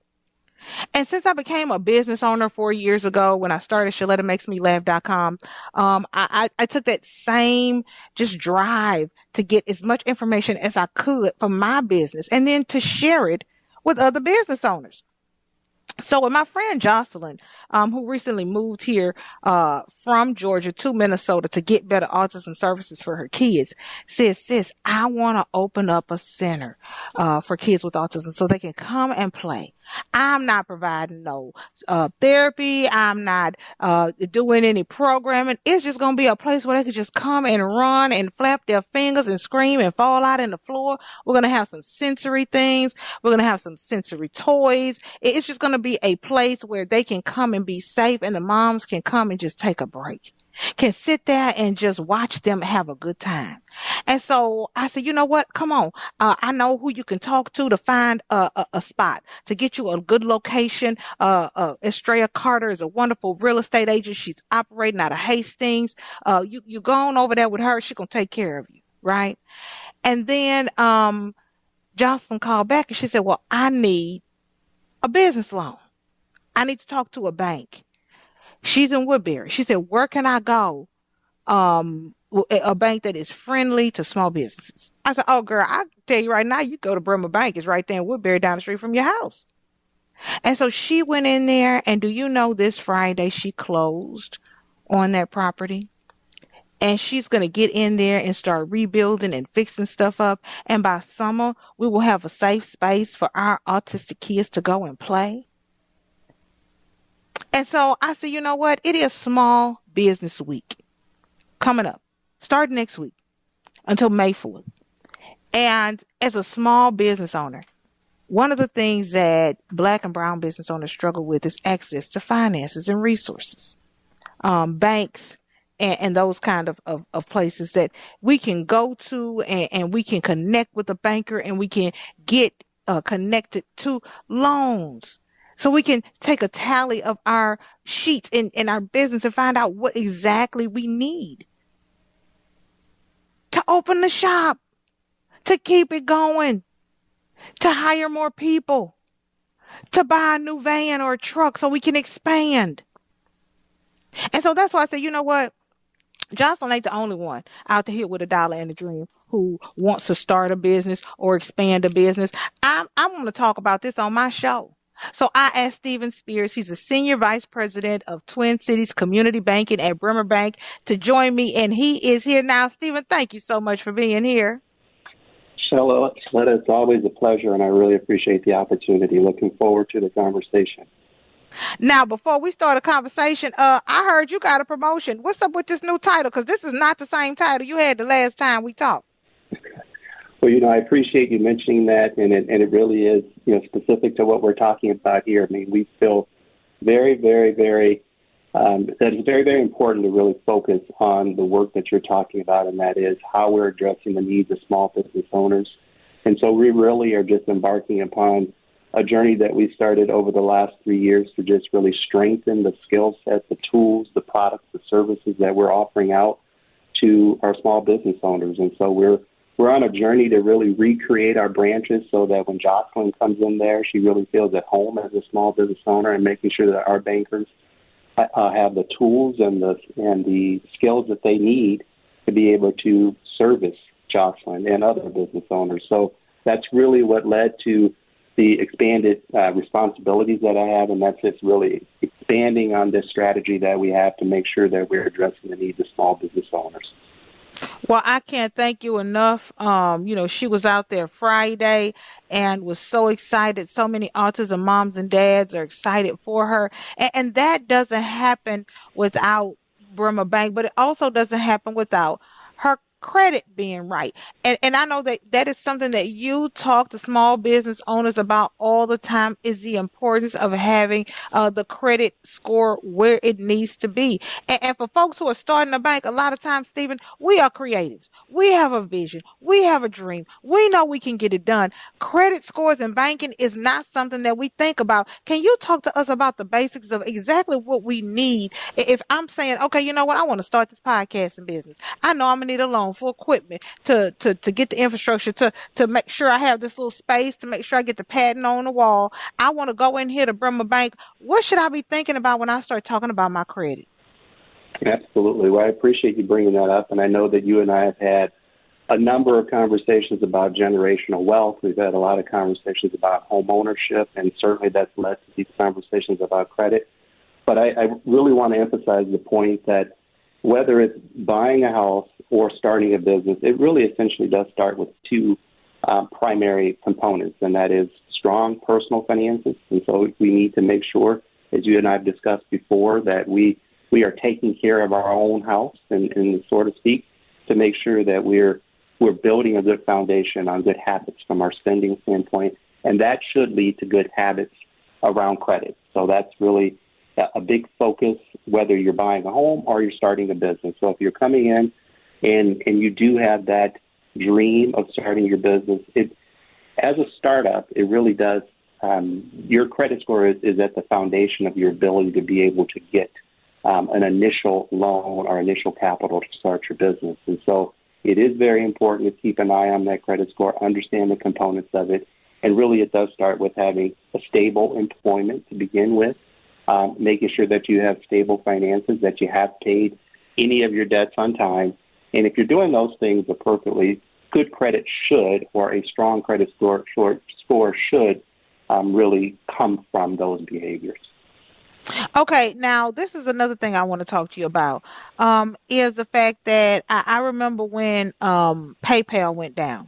And since I became a business owner four years ago when I started Shaletta Makes Me Laugh dot com, um, I, I, I took that same just drive to get as much information as I could for my business and then to share it with other business owners. So with my friend Jocelyn, um, who recently moved here uh, from Georgia to Minnesota to get better autism services for her kids, says, sis, I want to open up a center uh, for kids with autism so they can come and play. I'm not providing no uh, therapy. I'm not uh, doing any programming. It's just going to be a place where they could just come and run and flap their fingers and scream and fall out on the floor. We're going to have some sensory things. We're going to have some sensory toys. It's just going to be a place where they can come and be safe and the moms can come and just take a break, can sit there and just watch them have a good time. And so I said, you know what? Come on. Uh, I know who you can talk to to find a, a, a spot, to get you a good location. Uh, uh, Estrella Carter is a wonderful real estate agent. She's operating out of Hastings. Uh, you, you go on over there with her. She's going to take care of you. Right. And then, um, Jocelyn called back and she said, well, I need a business loan. I need to talk to a bank. She's in Woodbury. She said, where can I go? Um, a bank that is friendly to small businesses. I said, oh, girl, I tell you right now, you go to Bremer Bank. It's right there in Woodbury down the street from your house. And so she went in there, and do you know this Friday she closed on that property? and she's going to get in there and start rebuilding and fixing stuff up. And by summer, we will have a safe space for our autistic kids to go and play. And so I said, you know what? It is Small Business Week coming up, starting next week until May fourth. And as a small business owner, one of the things that Black and brown business owners struggle with is access to finances and resources, um, banks, and, and those kind of, of, of places that we can go to and, and we can connect with a banker and we can get uh, connected to loans. So we can take a tally of our sheets in, in our business and find out what exactly we need to open the shop, to keep it going, to hire more people, to buy a new van or a truck so we can expand. And so that's why I said, you know what? Jocelyn ain't the only one out here with a dollar and a dream who wants to start a business or expand a business. I, I want to talk about this on my show. So I asked Stephen Spears, he's a senior vice president of Twin Cities Community Banking at Bremer Bank, to join me, and he is here now. Stephen, thank you so much for being here. Shaletta, it's always a pleasure, and I really appreciate the opportunity. Looking forward to the conversation. Now, before we start a conversation, uh, I heard you got a promotion. What's up with this new title? Because this is not the same title you had the last time we talked. Well, you know, I appreciate you mentioning that, and it, and it really is, you know, specific to what we're talking about here. I mean, we feel very, very, very, um, that it's very, very important to really focus on the work that you're talking about, and that is how we're addressing the needs of small business owners. And so we really are just embarking upon a journey that we started over the last three years to just really strengthen the skill set, the tools, the products, the services that we're offering out to our small business owners. And so we're We're on a journey to really recreate our branches so that when Jocelyn comes in there, she really feels at home as a small business owner, and making sure that our bankers uh, have the tools and the and the skills that they need to be able to service Jocelyn and other business owners. So that's really what led to the expanded uh, responsibilities that I have, and that's just really expanding on this strategy that we have to make sure that we're addressing the needs of small business owners. Well, I can't thank you enough. Um, you know, she was out there Friday and was so excited. So many autism moms and dads are excited for her. And, and that doesn't happen without Bremer Bank, but it also doesn't happen without her credit being right. And and I know that that is something that you talk to small business owners about all the time, is the importance of having uh, the credit score where it needs to be. And, and for folks who are starting a bank, a lot of times, Stephen, we are creatives. We have a vision. We have a dream. We know we can get it done. Credit scores in banking is not something that we think about. Can you talk to us about the basics of exactly what we need? If I'm saying, okay, you know what, I want to start this podcasting business. I know I'm going to need a loan for equipment to, to, to get the infrastructure, to, to make sure I have this little space, to make sure I get the padding on the wall. I want to go in here to Bremer Bank. What should I be thinking about when I start talking about my credit? Absolutely. Well, I appreciate you bringing that up, and I know that you and I have had a number of conversations about generational wealth. We've had a lot of conversations about home ownership, and certainly that's led to these conversations about credit. But I, I really want to emphasize the point that whether it's buying a house or starting a business, it really essentially does start with two uh, primary components, and that is strong personal finances. And so we need to make sure, as you and I have discussed before, that we, we are taking care of our own house, and, and so to speak, to make sure that we're we're building a good foundation on good habits from our spending standpoint, and that should lead to good habits around credit. So that's really a big focus, whether you're buying a home or you're starting a business. So if you're coming in and, and you do have that dream of starting your business, it, as a startup, it really does, um, your credit score is, is at the foundation of your ability to be able to get um, an initial loan or initial capital to start your business. And so it is very important to keep an eye on that credit score, understand the components of it, and really it does start with having a stable employment to begin with. Um, making sure that you have stable finances, that you have paid any of your debts on time. And if you're doing those things appropriately, good credit should, or a strong credit score, short score should um, really come from those behaviors. Okay, now this is another thing I want to talk to you about. Um, is the fact that I, I remember when um, PayPal went down,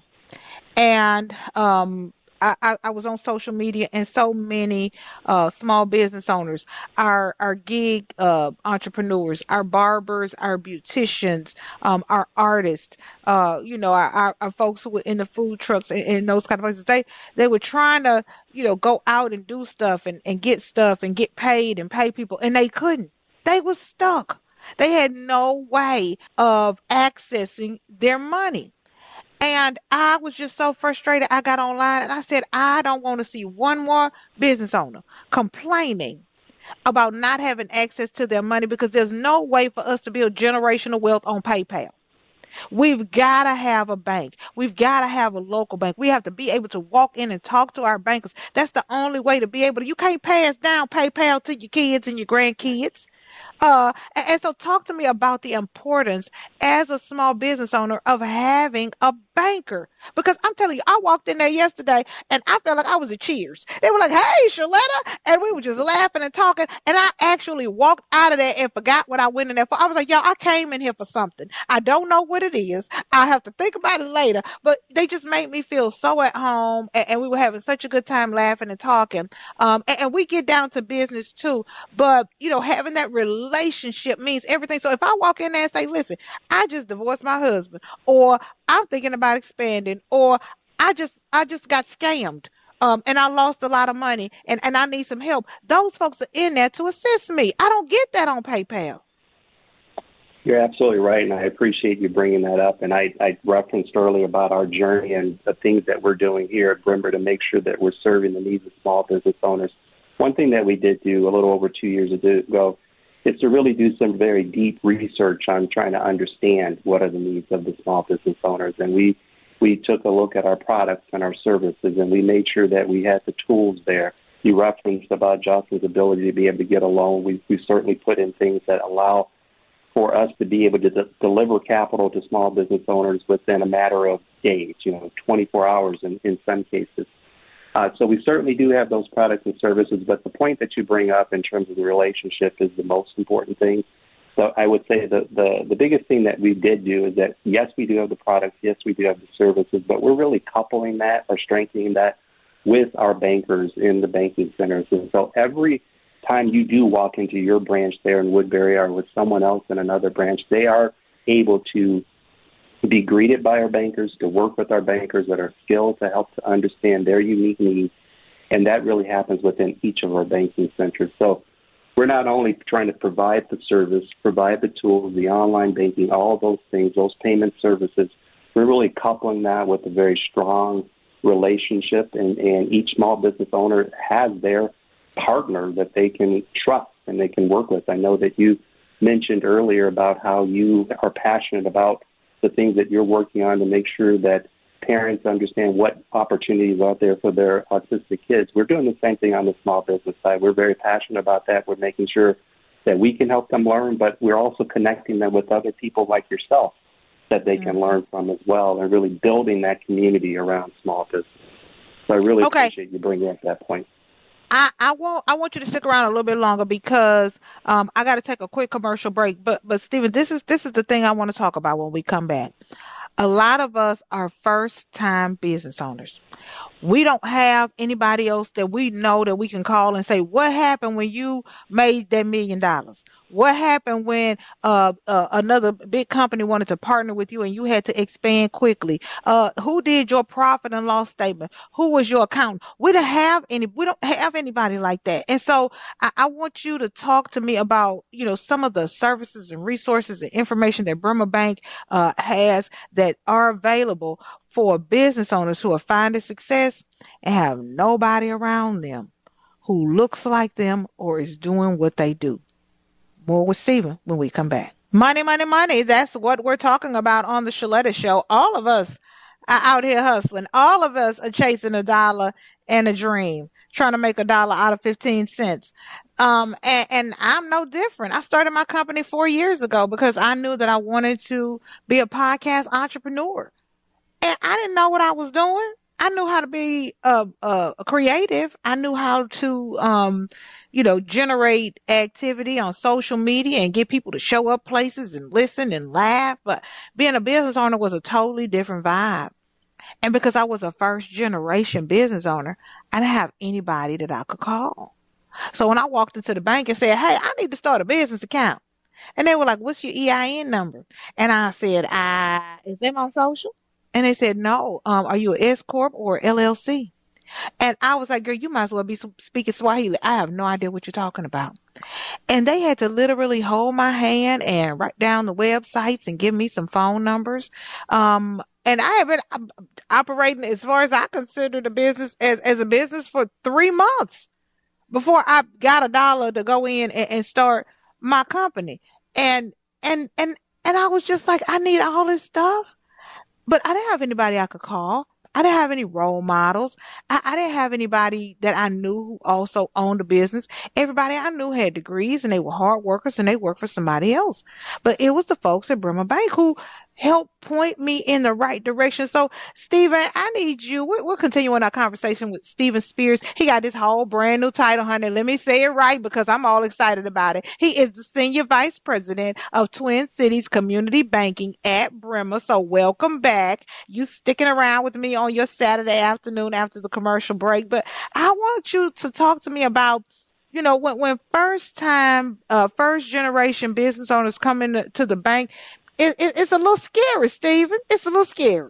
and um, I, I, I was on social media, and so many uh, small business owners, our our gig uh, entrepreneurs, our barbers, our beauticians, um, our artists, uh, you know, our, our, our folks who were in the food trucks and, and those kind of places. They they were trying to, you know, go out and do stuff and, and get stuff and get paid and pay people, and they couldn't. They was stuck. They had no way of accessing their money. And I was just so frustrated. I got online and I said, I don't want to see one more business owner complaining about not having access to their money, because there's no way for us to build generational wealth on PayPal. We've got to have a bank. We've got to have a local bank. We have to be able to walk in and talk to our bankers. That's the only way to be able to. You can't pass down PayPal to your kids and your grandkids. Uh, and, and so talk to me about the importance as a small business owner of having a banker. Because I'm telling you, I walked in there yesterday and I felt like I was at Cheers. They were like, hey, Shaletta. And we were just laughing and talking. And I actually walked out of there and forgot what I went in there for. I was like, y'all, I came in here for something. I don't know what it is. I have to think about it later. But they just made me feel so at home. And, and we were having such a good time laughing and talking. Um, and, and we get down to business too. But, you know, having that relationship means everything. So if I walk in there and say, listen, I just divorced my husband, or I'm thinking about expanding, or I just I just got scammed, um, and I lost a lot of money, and, and I need some help. Those folks are in there to assist me. I don't get that on PayPal. You're absolutely right, and I appreciate you bringing that up. And I, I referenced earlier about our journey and the things that we're doing here at Brimber to make sure that we're serving the needs of small business owners. One thing that we did do a little over two years ago is to really do some very deep research on trying to understand what are the needs of the small business owners. And we, we took a look at our products and our services, and we made sure that we had the tools there. You referenced about Justin's ability to be able to get a loan. We, we certainly put in things that allow for us to be able to de- deliver capital to small business owners within a matter of days, you know, twenty-four hours in, in some cases. Uh, so we certainly do have those products and services, but the point that you bring up in terms of the relationship is the most important thing. So I would say the, the, the biggest thing that we did do is that, yes, we do have the products, yes, we do have the services, but we're really coupling that or strengthening that with our bankers in the banking centers. And so every time you do walk into your branch there in Woodbury or with someone else in another branch, they are able to be greeted by our bankers, to work with our bankers that are skilled to help to understand their unique needs. And that really happens within each of our banking centers. So we're not only trying to provide the service, provide the tools, the online banking, all those things, those payment services. We're really coupling that with a very strong relationship, and, and each small business owner has their partner that they can trust and they can work with. I know that you mentioned earlier about how you are passionate about the things that you're working on to make sure that parents understand what opportunities are out there for their autistic kids. We're doing the same thing on the small business side. We're very passionate about that. We're making sure that we can help them learn, but we're also connecting them with other people like yourself that they mm-hmm. can learn from as well, and really building that community around small business. So I really okay. appreciate you bringing up that point. I, I want I want you to stick around a little bit longer because um, I got to take a quick commercial break. But but Stephen, this is this is the thing I want to talk about when we come back. A lot of us are first-time business owners. We don't have anybody else that we know that we can call and say, what happened when you made that million dollars? What happened when uh, uh, another big company wanted to partner with you and you had to expand quickly? Uh, who did your profit and loss statement? Who was your accountant? We don't have any. We don't have anybody like that. And so I, I want you to talk to me about, you know, some of the services and resources and information that Bremer Bank uh, has that are available for business owners who are finding success and have nobody around them who looks like them or is doing what they do. More with Stephen when we come back. Money, money, money. That's what we're talking about on the Shaletta Show. All of us are out here hustling. All of us are chasing a dollar and a dream, trying to make a dollar out of fifteen cents. Um, and, and I'm no different. I started my company four years ago because I knew that I wanted to be a podcast entrepreneur. And I didn't know what I was doing. I I knew how to be a, a, a creative. I knew how to, um, you know, generate activity on social media and get people to show up places and listen and laugh. But being a business owner was a totally different vibe. And because I was a first generation business owner, I didn't have anybody that I could call. So when I walked into the bank and said, hey, I need to start a business account. And they were like, what's your E I N number? And I said, I, is that my social? And they said, no, um, are you an S Corp or L L C? And I was like, girl, you might as well be speaking Swahili. I have no idea what you're talking about. And they had to literally hold my hand and write down the websites and give me some phone numbers. Um, and I have been operating, as far as I consider the business, as, as a business for three months before I got a dollar to go in and, and start my company. And, and, and, and I was just like, I need all this stuff, but I didn't have anybody I could call. I didn't have any role models. I, I didn't have anybody that I knew who also owned a business. Everybody I knew had degrees and they were hard workers and they worked for somebody else. But it was the folks at Bremer Bank who helped point me in the right direction. So, Stephen, I need you. We're, we're continuing our conversation with Stephen Spears. He got this whole brand new title, honey. Let me say it right because I'm all excited about it. He is the Senior Vice President of Twin Cities Community Banking at Bremer. So welcome back. You sticking around with me on your Saturday afternoon after the commercial break. But I want you to talk to me about, you know, when, when first time, uh, first generation business owners come into the bank, It, it, it's a little scary, Stephen. It's a little scary.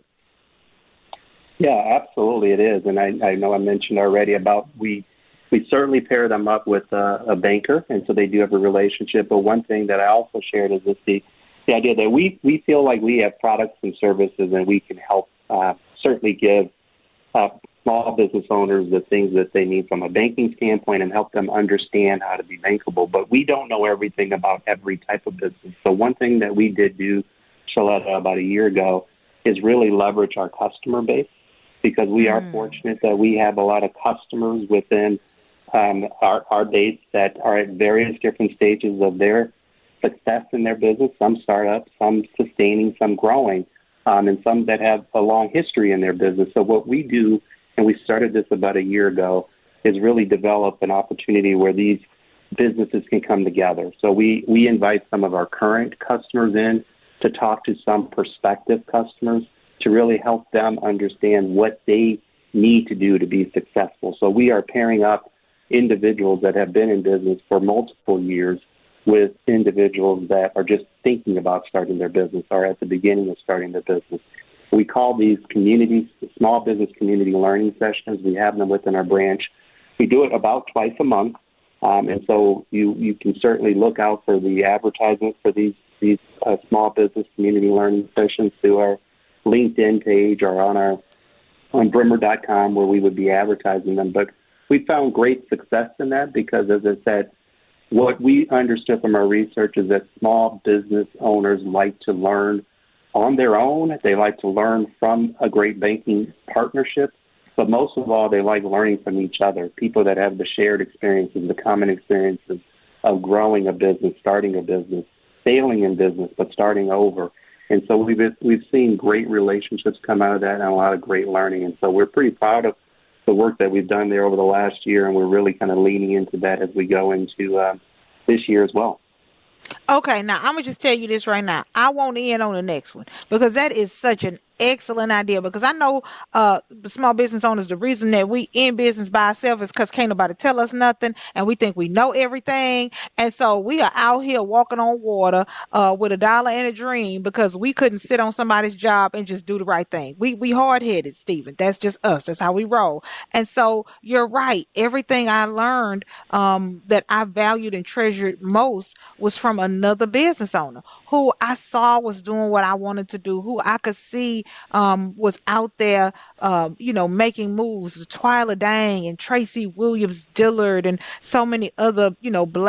Yeah, absolutely it is. And I, I know I mentioned already about we we certainly pair them up with a, a banker, and so they do have a relationship. But one thing that I also shared is this, the, the idea that we, we feel like we have products and services and we can help uh, certainly give uh, small business owners the things that they need from a banking standpoint and help them understand how to be bankable. But we don't know everything about every type of business. So one thing that we did do, Shaletta, about a year ago is really leverage our customer base, because we are mm. fortunate that we have a lot of customers within um, our, our base that are at various different stages of their success in their business, some startups, some sustaining, some growing, um, and some that have a long history in their business. So what we do, and we started this about a year ago, is really develop an opportunity where these businesses can come together. So we, we invite some of our current customers in to talk to some prospective customers to really help them understand what they need to do to be successful. So we are pairing up individuals that have been in business for multiple years with individuals that are just thinking about starting their business or at the beginning of starting their business. We call these communities, small business community learning sessions. We have them within our branch. We do it about twice a month. Um, and so you, you can certainly look out for the advertisements for these, these uh, small business community learning sessions through our LinkedIn page or on our on Bremer dot com, where we would be advertising them. But we found great success in that because, as I said, what we understood from our research is that small business owners like to learn on their own. They like to learn from a great banking partnership, but most of all, they like learning from each other, people that have the shared experiences, the common experiences of growing a business, starting a business, failing in business, but starting over. And so we've we've seen great relationships come out of that and a lot of great learning. And so we're pretty proud of the work that we've done there over the last year, and we're really kind of leaning into that as we go into uh, this year as well. Okay, now I'm going to just tell you this right now. I won't end on the next one because that is such an excellent idea, because I know uh, small business owners, the reason that we in business by ourselves is because can't nobody tell us nothing and we think we know everything. And so we are out here walking on water uh, with a dollar and a dream because we couldn't sit on somebody's job and just do the right thing. We we hard-headed, Stephen. That's just us. That's how we roll. And so you're right. Everything I learned um, that I valued and treasured most was from another business owner who I saw was doing what I wanted to do, who I could see Um, was out there, um, you know, making moves. Twyla Dang and Tracy Williams Dillard and so many other, you know, Black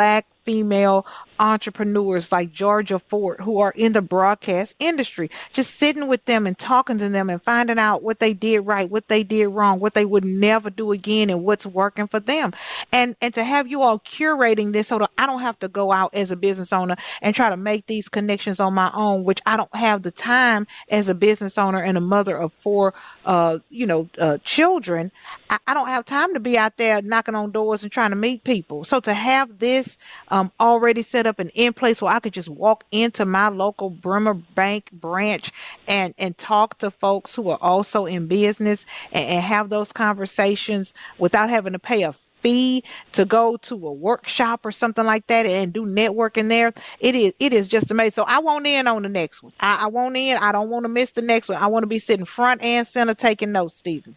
female entrepreneurs like Georgia Ford who are in the broadcast industry, just sitting with them and talking to them and finding out what they did right, what they did wrong, what they would never do again, and what's working for them. And and to have you all curating this so that I don't have to go out as a business owner and try to make these connections on my own, which I don't have the time as a business owner and a mother of four, uh, you know, uh, children. I, I don't have time to be out there knocking on doors and trying to meet people. So to have this um, already set up and in place where I could just walk into my local Bremer Bank branch and, and talk to folks who are also in business and, and have those conversations without having to pay a fee to go to a workshop or something like that and do networking there. It is it is just amazing. So I want in on the next one. I, I want in. I don't want to miss the next one. I want to be sitting front and center taking notes, Stephen.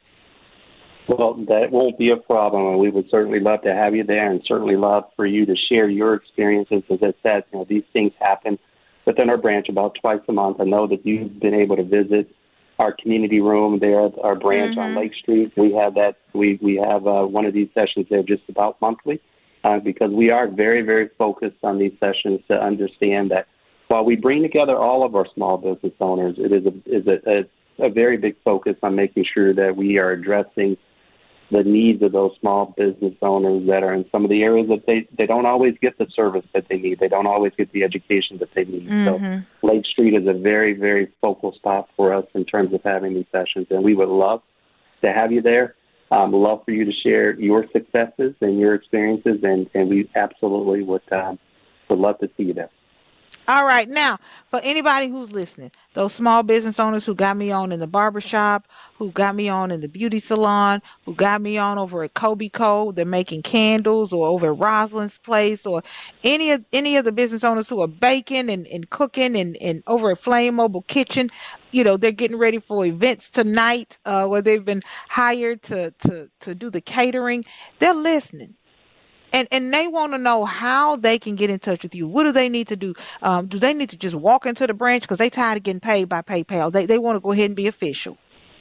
Well, that won't be a problem, and we would certainly love to have you there, and certainly love for you to share your experiences. As I said, you know, these things happen within our branch about twice a month. I know that you've been able to visit our community room there at our branch mm-hmm. on Lake Street. We have that. We we have uh, one of these sessions there just about monthly, uh, because we are very very focused on these sessions to understand that while we bring together all of our small business owners, it is a is a, a, a very big focus on making sure that we are addressing the needs of those small business owners that are in some of the areas that they, they don't always get the service that they need. They don't always get the education that they need. Mm-hmm. So Lake Street is a very, very focal spot for us in terms of having these sessions, and we would love to have you there. Um, love for you to share your successes and your experiences, and, and we absolutely would, um, would love to see you there. All right. Now, for anybody who's listening, those small business owners who got me on in the barbershop, who got me on in the beauty salon, who got me on over at Kobe Co., they're making candles, or over at Rosalind's Place, or any of any of the business owners who are baking and, and cooking and, and over at Flame Mobile Kitchen, you know, they're getting ready for events tonight uh, where they've been hired to, to, to do the catering. They're listening. And and they want to know how they can get in touch with you. What do they need to do? Um, do they need to just walk into the branch because they tired of getting paid by PayPal? They they want to go ahead and be official.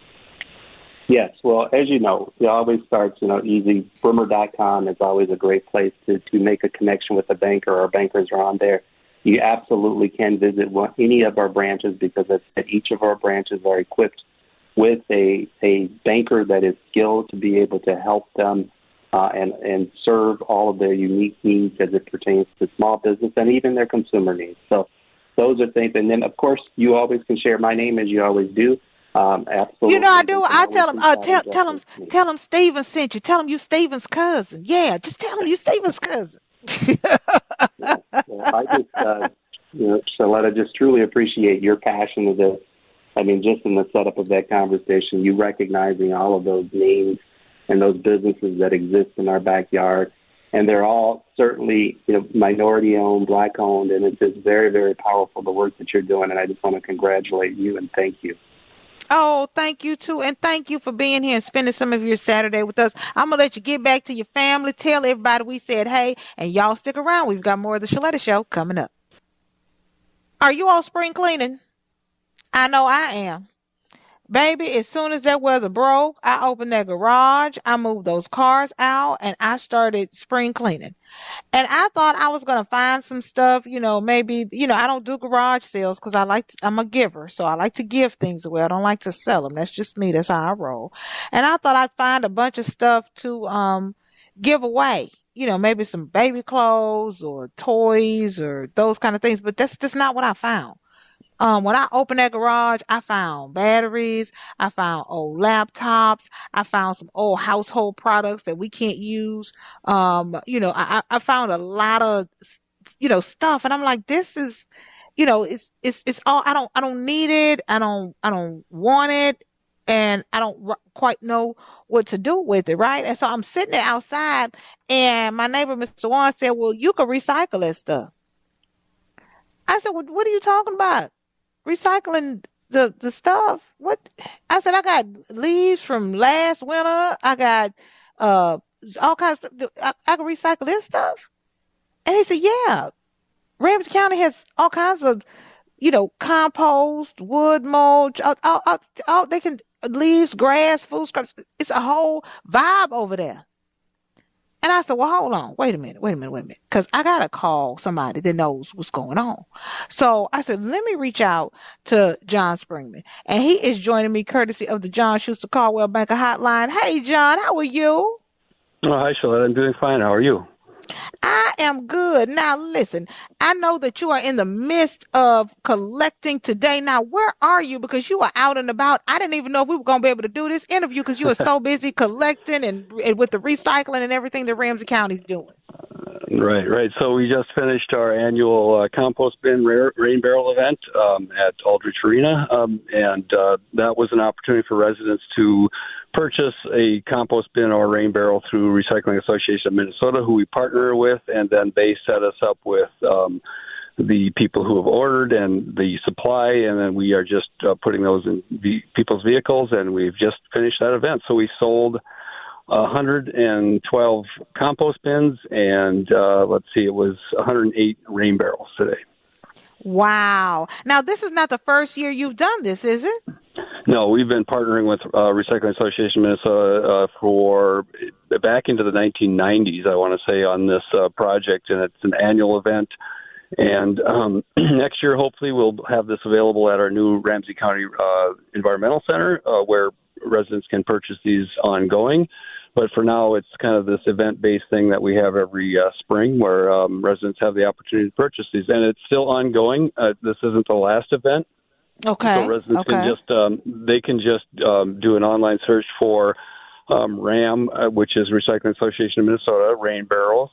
Yes. Well, as you know, it always starts, you know, easy. Bremer dot com is always a great place to, to make a connection with a banker. Our bankers are on there. You absolutely can visit one, any of our branches, because as I said, each of our branches are equipped with a, a banker that is skilled to be able to help them Uh, and, and serve all of their unique needs as it pertains to small business and even their consumer needs. So those are things. And then, of course, you always can share my name, as you always do. Um, absolutely. You know, I do. I tell them, uh, tell, tell them, tell them Stephen sent you. Tell them you Stephen's cousin. Yeah, just tell them you Stephen's cousin. yeah, yeah, I just, uh, you know, Shaletta, just truly appreciate your passion of this. I mean, just in the setup of that conversation, you recognizing all of those names and those businesses that exist in our backyard. And they're all certainly, you know, minority-owned, black-owned, and it's just very, very powerful, the work that you're doing, and I just want to congratulate you and thank you. Oh, thank you, too, and thank you for being here and spending some of your Saturday with us. I'm going to let you get back to your family, tell everybody we said hey, and y'all stick around. We've got more of the Shaletta Show coming up. Are you all spring cleaning? I know I am. Baby, as soon as that weather broke, I opened that garage, I moved those cars out, and I started spring cleaning. And I thought I was going to find some stuff, you know, maybe, you know, I don't do garage sales because I like to, I'm a giver, so I like to give things away. I don't like to sell them. That's just me. That's how I roll. And I thought I'd find a bunch of stuff to um give away. You know, maybe some baby clothes or toys or those kind of things, but that's just not what I found. Um, when I opened that garage, I found batteries, I found old laptops, I found some old household products that we can't use. Um, you know, I, I found a lot of, you know, stuff, and I'm like, this is, you know, it's, it's, it's all, I don't, I don't need it. I don't, I don't want it. And I don't r- quite know what to do with it. Right. And so I'm sitting there outside, and my neighbor, Mister Warren, said, well, you can recycle that stuff. I said, well, what are you talking about? Recycling the, the stuff? What? I said, I got leaves from last winter. I got uh all kinds of stuff. I, I can recycle this stuff. And he said, yeah. Ramsey County has all kinds of, you know, compost, wood mulch, all, all, all, all, they can, leaves, grass, food scraps. It's a whole vibe over there. And I said, well, hold on. Wait a minute. Wait a minute. Wait a minute. Because I got to call somebody that knows what's going on. So I said, let me reach out to John Springman. And he is joining me courtesy of the John Schuster Caldwell Banker Hotline. Hey, John, how are you? Oh, hi, Shalette. I'm doing fine. How are you? I am good. Now, listen, I know that you are in the midst of collecting today. Now, where are you? Because you are out and about. I didn't even know if we were going to be able to do this interview because you were so busy collecting and, and with the recycling and everything that Ramsey County's doing. Right, right. So we just finished our annual uh, compost bin ra- rain barrel event um, at Aldrich Arena, um, and uh, that was an opportunity for residents to purchase a compost bin or rain barrel through Recycling Association of Minnesota, who we partner with, and then they set us up with um, the people who have ordered and the supply, and then we are just uh, putting those in the people's vehicles, and we've just finished that event. So we sold one hundred twelve compost bins, and uh, let's see, it was one hundred eight rain barrels today. Wow. Now, this is not the first year you've done this, is it? No, we've been partnering with uh, Recycling Association of Minnesota uh, for back into the nineteen nineties, I want to say, on this uh, project, and it's an annual event. And um, next year, hopefully, we'll have this available at our new Ramsey County uh, Environmental Center, uh, where residents can purchase these ongoing. But for now, it's kind of this event-based thing that we have every uh, spring where um, residents have the opportunity to purchase these. And it's still ongoing. Uh, this isn't the last event. Okay. So residents okay. can just, um, they can just um, do an online search for um, RAM, uh, which is Recycling Association of Minnesota, rain barrels,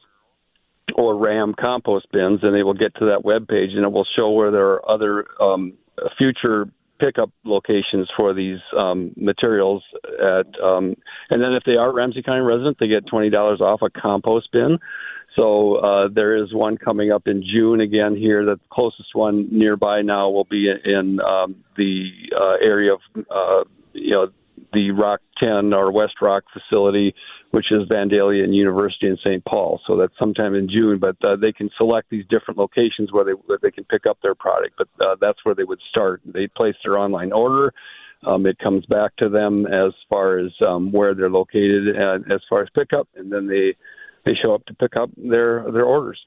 or RAM compost bins, and they will get to that webpage, and it will show where there are other um, future pickup locations for these um, materials at, um, and then if they are Ramsey County residents, they get twenty dollars off a compost bin. So uh, there is one coming up in June again here. The closest one nearby now will be in um, the uh, area of, uh, you know, the Rock ten or West Rock facility, which is Vandalia and University in Saint Paul. So that's sometime in June, but uh, they can select these different locations where they where they can pick up their product. But uh, that's where they would start. They place their online order. Um, it comes back to them as far as um, where they're located and as far as pickup, and then they, they show up to pick up their, their orders.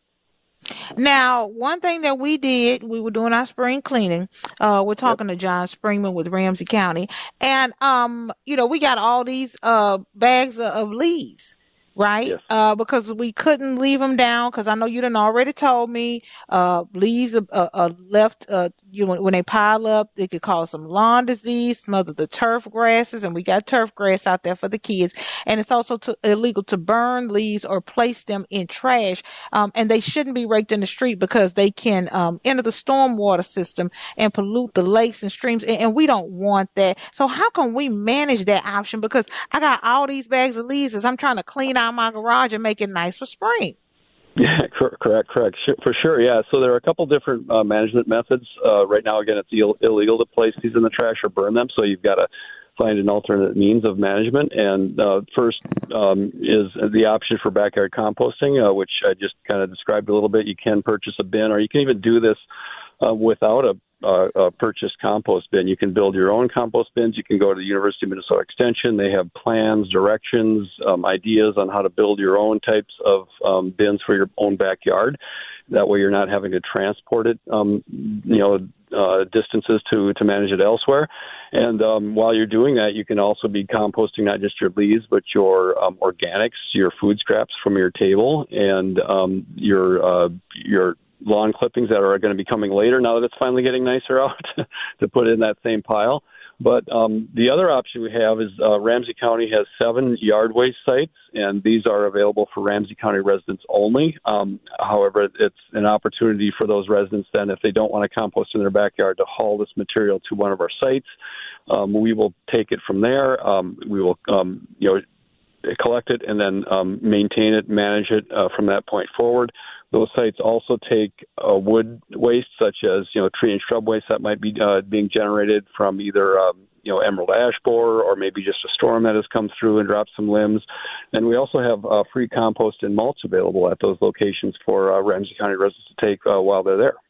Now, one thing that we did, we were doing our spring cleaning. Uh, we're talking yep. to John Springman with Ramsey County. And, um, you know, we got all these uh, bags of, of leaves, right? Yes. Uh, because we couldn't leave them down because I know you done already told me uh, leaves are, are, are left, uh, you know, when they pile up, they could cause some lawn disease, smother the turf grasses, and we got turf grass out there for the kids. And it's also to, illegal to burn leaves or place them in trash. Um, and they shouldn't be raked in the street because they can um, enter the stormwater system and pollute the lakes and streams. And, and we don't want that. So how can we manage that option? Because I got all these bags of leaves as I'm trying to clean out my garage and make it nice for spring. Yeah, correct, correct, for sure. Yeah, so there are a couple different uh, management methods. Uh, right now, again, it's Ill- illegal to place these in the trash or burn them, so you've got to find an alternate means of management. And uh, first um, is the option for backyard composting, uh, which I just kind of described a little bit. You can purchase a bin, or you can even do this uh, without a Uh, a purchased compost bin. You can build your own compost bins. You can go to the University of Minnesota Extension. They have plans, directions, um, ideas on how to build your own types of um, bins for your own backyard. That way you're not having to transport it, um, you know, uh, distances to, to manage it elsewhere. And um, while you're doing that, you can also be composting not just your leaves, but your um, organics, your food scraps from your table, and um, your uh, your lawn clippings that are going to be coming later now that it's finally getting nicer out to put in that same pile. But um, the other option we have is uh, Ramsey County has seven yard waste sites, and these are available for Ramsey County residents only. Um, however, it's an opportunity for those residents then, if they don't want to compost in their backyard, to haul this material to one of our sites. Um, we will take it from there. Um, we will, um, you know, collect it and then um, maintain it, manage it uh, from that point forward. Those sites also take uh, wood waste, such as, you know, tree and shrub waste that might be uh, being generated from either, um, you know, emerald ash borer or maybe just a storm that has come through and dropped some limbs. And we also have uh, free compost and mulch available at those locations for uh, Ramsey County residents to take uh, while they're there.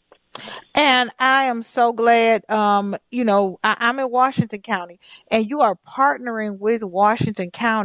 And I am so glad, um, you know, I, I'm in Washington County, and you are partnering with Washington County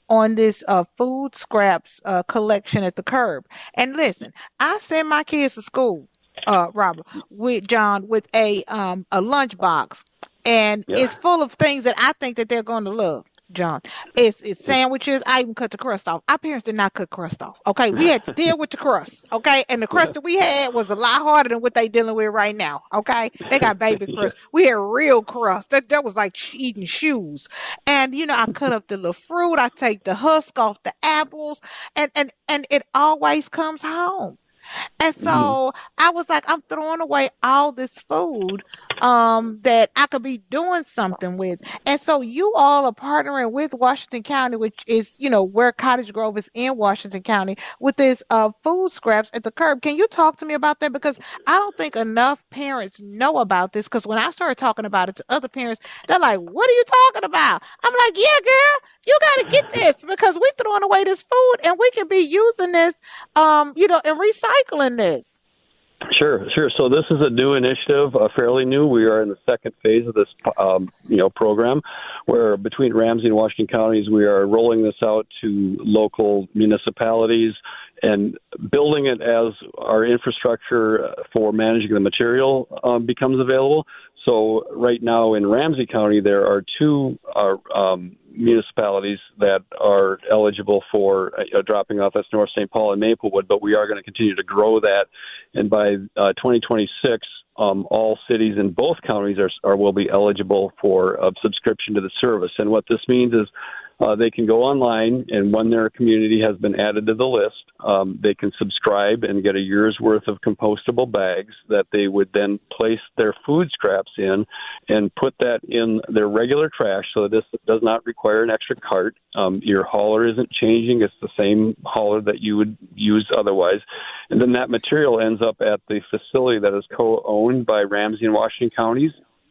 on this uh, food scraps uh, collection at the curb. And listen, I send my kids to school, uh, Robert, with John, with a um, a lunchbox, and Yeah. it's full of things that I think that they're going to love. John, it's it's sandwiches. I even cut the crust off. Our parents did not cut crust off. Okay, we had to deal with the crust. Okay, and the crust that we had was a lot harder than what they dealing with right now. Okay, they got baby crust. We had real crust. That that was like sh- eating shoes. And you know, I cut up the little fruit. I take the husk off the apples, and and and it always comes home. And so I was like, I'm throwing away all this food um, that I could be doing something with. And so you all are partnering with Washington County, which is, you know, where Cottage Grove is in Washington County, with this uh, food scraps at the curb. Can you talk to me about that? Because I don't think enough parents know about this. Because when I started talking about it to other parents, they're like, what are you talking about? I'm like, yeah, girl, you got to get this, because we're throwing away this food and we can be using this, um, you know, and recycling this. Sure, sure. So this is a new initiative, uh, fairly new. We are in the second phase of this, um, you know, program, where between Ramsey and Washington counties, we are rolling this out to local municipalities and building it as our infrastructure for managing the material um, becomes available. So right now in Ramsey County, there are two uh, um, municipalities that are eligible for uh, dropping off. That's North Saint Paul and Maplewood, but we are going to continue to grow that. And by uh, twenty twenty-six, um, all cities in both counties are, are will be eligible for a subscription to the service. And what this means is uh, they can go online, and when their community has been added to the list, um, they can subscribe and get a year's worth of compostable bags that they would then place their food scraps in and put that in their regular trash. So this does not require an extra cart. Um, your hauler isn't changing. It's the same hauler that you would use otherwise. And then that material ends up at the facility that is co-owned by Ramsey and Washington counties.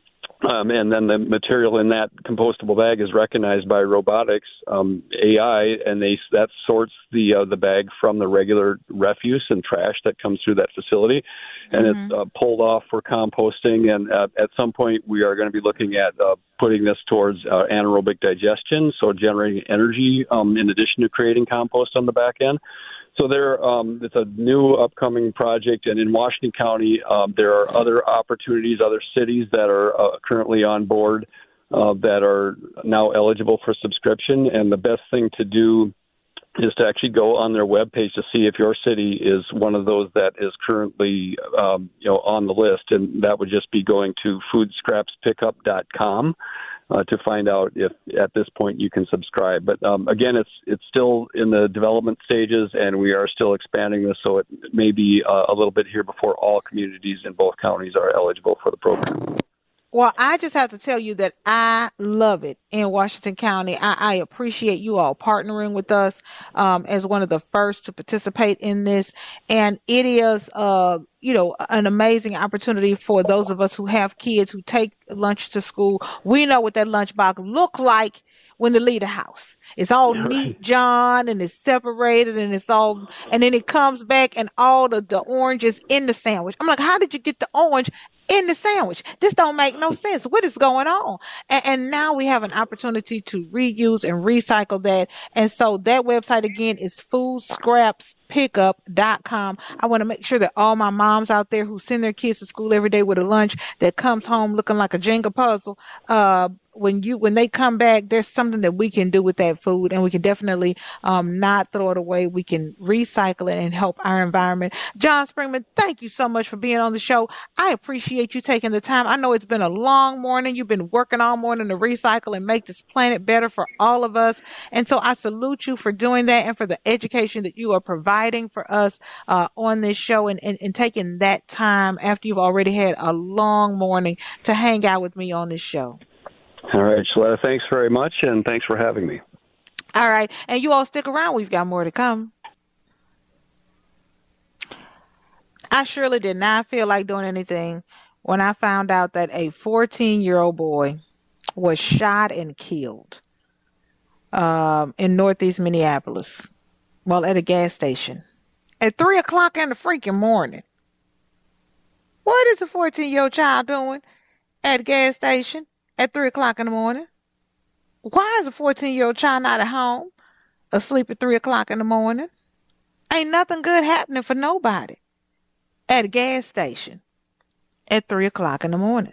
Um, and then the material in that compostable bag is recognized by robotics, um, A I, and they that sorts the uh, the bag from the regular refuse and trash that comes through that facility, and mm-hmm. it's uh, pulled off for composting. And uh, at some point, we are going to be looking at uh, putting this towards uh, anaerobic digestion, so generating energy um, in addition to creating compost on the back end. So there, um, it's a new upcoming project, and in Washington County, um, there are other opportunities, other cities that are uh, currently on board uh, that are now eligible for subscription. And the best thing to do is to actually go on their webpage to see if your city is one of those that is currently, um, you know, on the list, and that would just be going to food scraps pickup dot com. Uh, to find out if at this point you can subscribe. But um, again, it's it's still in the development stages, and we are still expanding this, so it may be uh, a little bit here before all communities in both counties are eligible for the program. Well, I just have to tell you that I love it in Washington County. I, I appreciate you all partnering with us um, as one of the first to participate in this. And it is, uh, you know, an amazing opportunity for those of us who have kids who take lunch to school. We know what that lunchbox look like when they leave the house. It's all Right. neat, John, and it's separated, and it's all, and then it comes back and all the, the orange is in the sandwich. I'm like, how did you get the orange in the sandwich? This don't make no sense. What is going on? And, and now we have an opportunity to reuse and recycle that. And so that website again is food scraps pickup dot com. I want to make sure that all my moms out there who send their kids to school every day with a lunch that comes home looking like a Jenga puzzle, uh, when you when they come back, there's something that we can do with that food, and we can definitely um, not throw it away. We can recycle it and help our environment. John Springman, thank you so much for being on the show. I appreciate you taking the time. I know it's been a long morning. You've been working all morning to recycle and make this planet better for all of us. And so I salute you for doing that and for the education that you are providing for us uh, on this show, and, and, and taking that time after you've already had a long morning to hang out with me on this show. All right, Shaletta, thanks very much, and thanks for having me. All right, and you all stick around. We've got more to come. I surely did not feel like doing anything when I found out that a fourteen-year-old boy was shot and killed um, in northeast Minneapolis, well, at a gas station at three o'clock in the freaking morning. What is a fourteen-year-old child doing at a gas station at three o'clock in the morning? Why is a fourteen-year-old child not at home? asleep at three o'clock in the morning. Ain't nothing good happening for nobody at a gas station at three o'clock in the morning.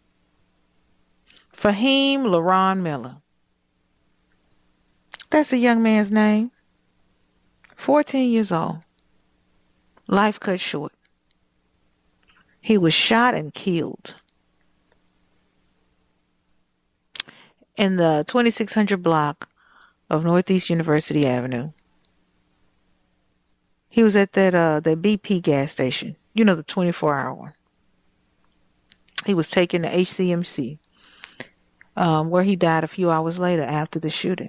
Fahim LaRon Miller. That's a young man's name. fourteen years old. Life cut short. He was shot and killed in the twenty-six hundred block of Northeast University Avenue. He was at that uh that B P gas station, you know, the twenty-four hour one. He was taken to H C M C, um, where he died a few hours later after the shooting.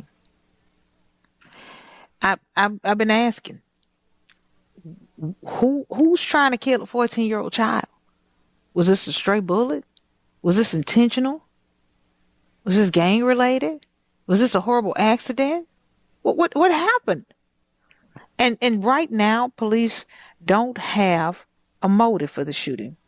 I, I I've been asking, who who's trying to kill a fourteen year old child? Was this a stray bullet? Was this intentional? Was this gang related? Was this a horrible accident? What what what happened? And and right now, police don't have a motive for the shooting.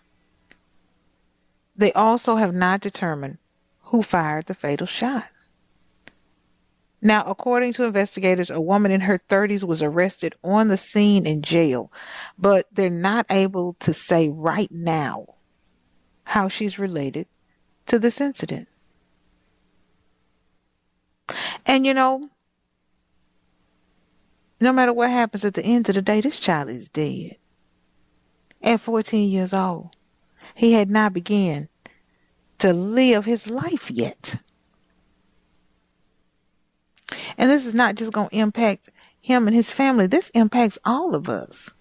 They also have not determined who fired the fatal shot. Now, according to investigators, a woman in her thirties was arrested on the scene in jail, but they're not able to say right now how she's related to this incident. And you know, no matter what happens at the end of the day, this child is dead. At fourteen years old, he had not begun to live his life yet. And this is not just going to impact him and his family. This impacts all of us.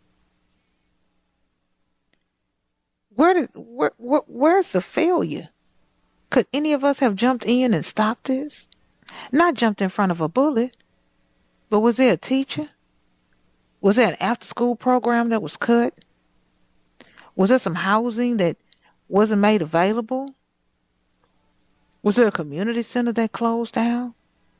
Where did where, where where's the failure? Could any of us have jumped in and stopped this? Not jumped in front of a bullet, but was there a teacher? Was there an after-school program that was cut? Was there some housing that wasn't made available? Was there a community center that closed down?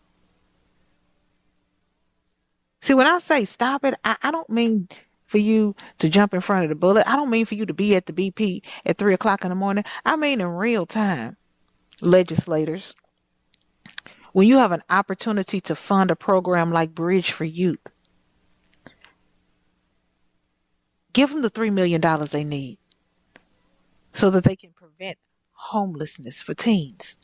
See, when I say stop it, I, I don't mean for you to jump in front of the bullet. I don't mean for you to be at the B P at three o'clock in the morning. I mean in real time, legislators, when you have an opportunity to fund a program like Bridge for Youth, give them the three million dollars they need so that they can prevent homelessness for teens.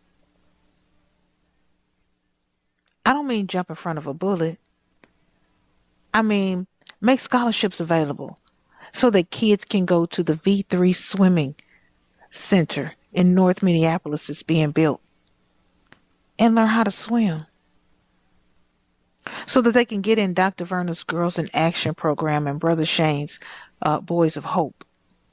I don't mean jump in front of a bullet. I mean, make scholarships available so that kids can go to the V three swimming center in North Minneapolis that's being built and learn how to swim. So that they can get in Doctor Verner's Girls in Action program and Brother Shane's uh, Boys of Hope.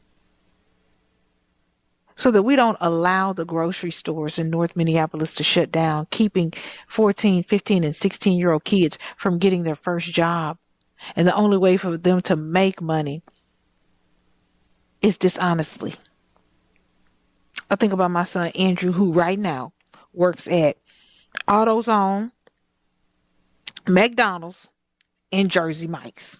So that we don't allow the grocery stores in North Minneapolis to shut down, keeping fourteen, fifteen, and sixteen-year-old kids from getting their first job. And the only way for them to make money is dishonestly. I think about my son Andrew, who right now works at AutoZone, McDonald's, and Jersey Mike's.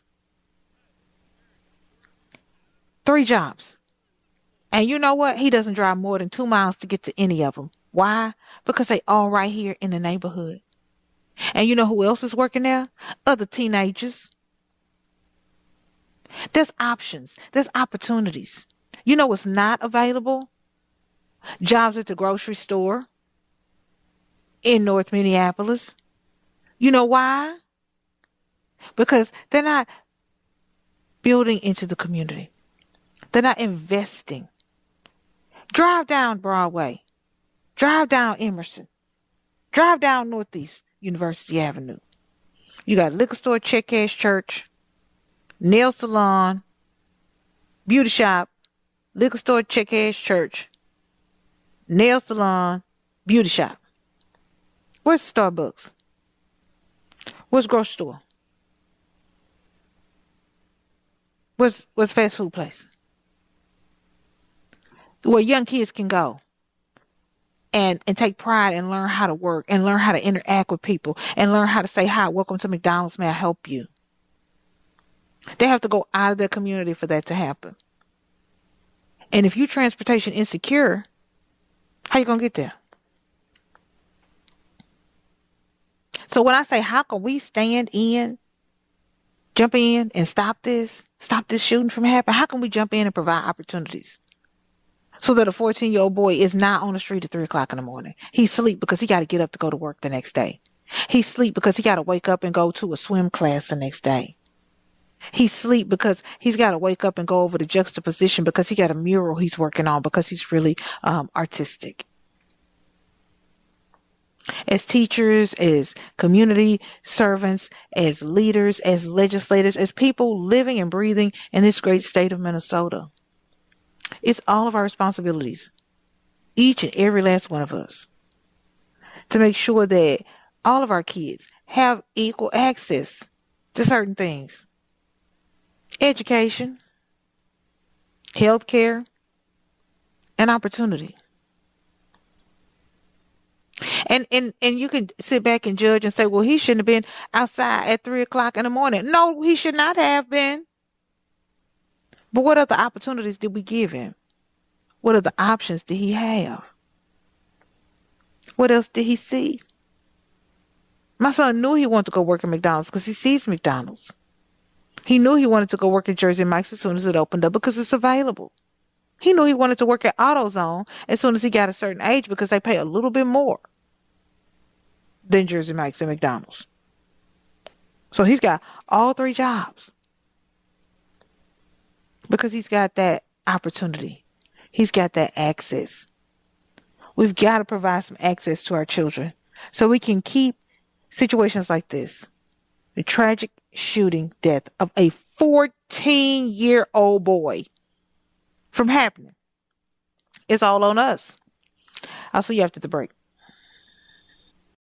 Three jobs. And you know what? He doesn't drive more than two miles to get to any of them. Why? Because they all right here in the neighborhood. And you know who else is working there? Other teenagers. There's options. There's opportunities. You know what's not available? Jobs at the grocery store in North Minneapolis. You know why? Because they're not building into the community. They're not investing. Drive down Broadway. Drive down Emerson. Drive down Northeast University Avenue. You got liquor store, check cash church, nail salon, beauty shop, liquor store, check cash church, nail salon, beauty shop. Where's Starbucks? Where's grocery store? Where's, where's fast food place? Where young kids can go and, and take pride and learn how to work and learn how to interact with people and learn how to say, hi, welcome to McDonald's, may I help you? They have to go out of their community for that to happen. And if you're transportation insecure, how you going to get there? So when I say, how can we stand in, jump in and stop this, stop this shooting from happening? How can we jump in and provide opportunities so that a fourteen-year-old boy is not on the street at three o'clock in the morning? He's asleep because he got to get up to go to work the next day. He's asleep because he got to wake up and go to a swim class the next day. He's asleep because he's got to wake up and go over the juxtaposition because he got a mural he's working on because he's really um, artistic. As teachers, as community servants, as leaders, as legislators, as people living and breathing in this great state of Minnesota, it's all of our responsibilities, each and every last one of us, to make sure that all of our kids have equal access to certain things. Education, healthcare, and opportunity. And, and and you can sit back and judge and say, well, he shouldn't have been outside at three o'clock in the morning. No, he should not have been. But what other opportunities did we give him? What other options did he have? What else did he see? My son knew he wanted to go work at McDonald's because he sees McDonald's. He knew he wanted to go work at Jersey Mike's as soon as it opened up because it's available. He knew he wanted to work at AutoZone as soon as he got a certain age because they pay a little bit more than Jersey Mike's and McDonald's. So he's got all three jobs because he's got that opportunity. He's got that access. We've got to provide some access to our children so we can keep situations like this, the tragic shooting death of a fourteen-year-old boy, from happening. It's all on us. I'll see you after the break.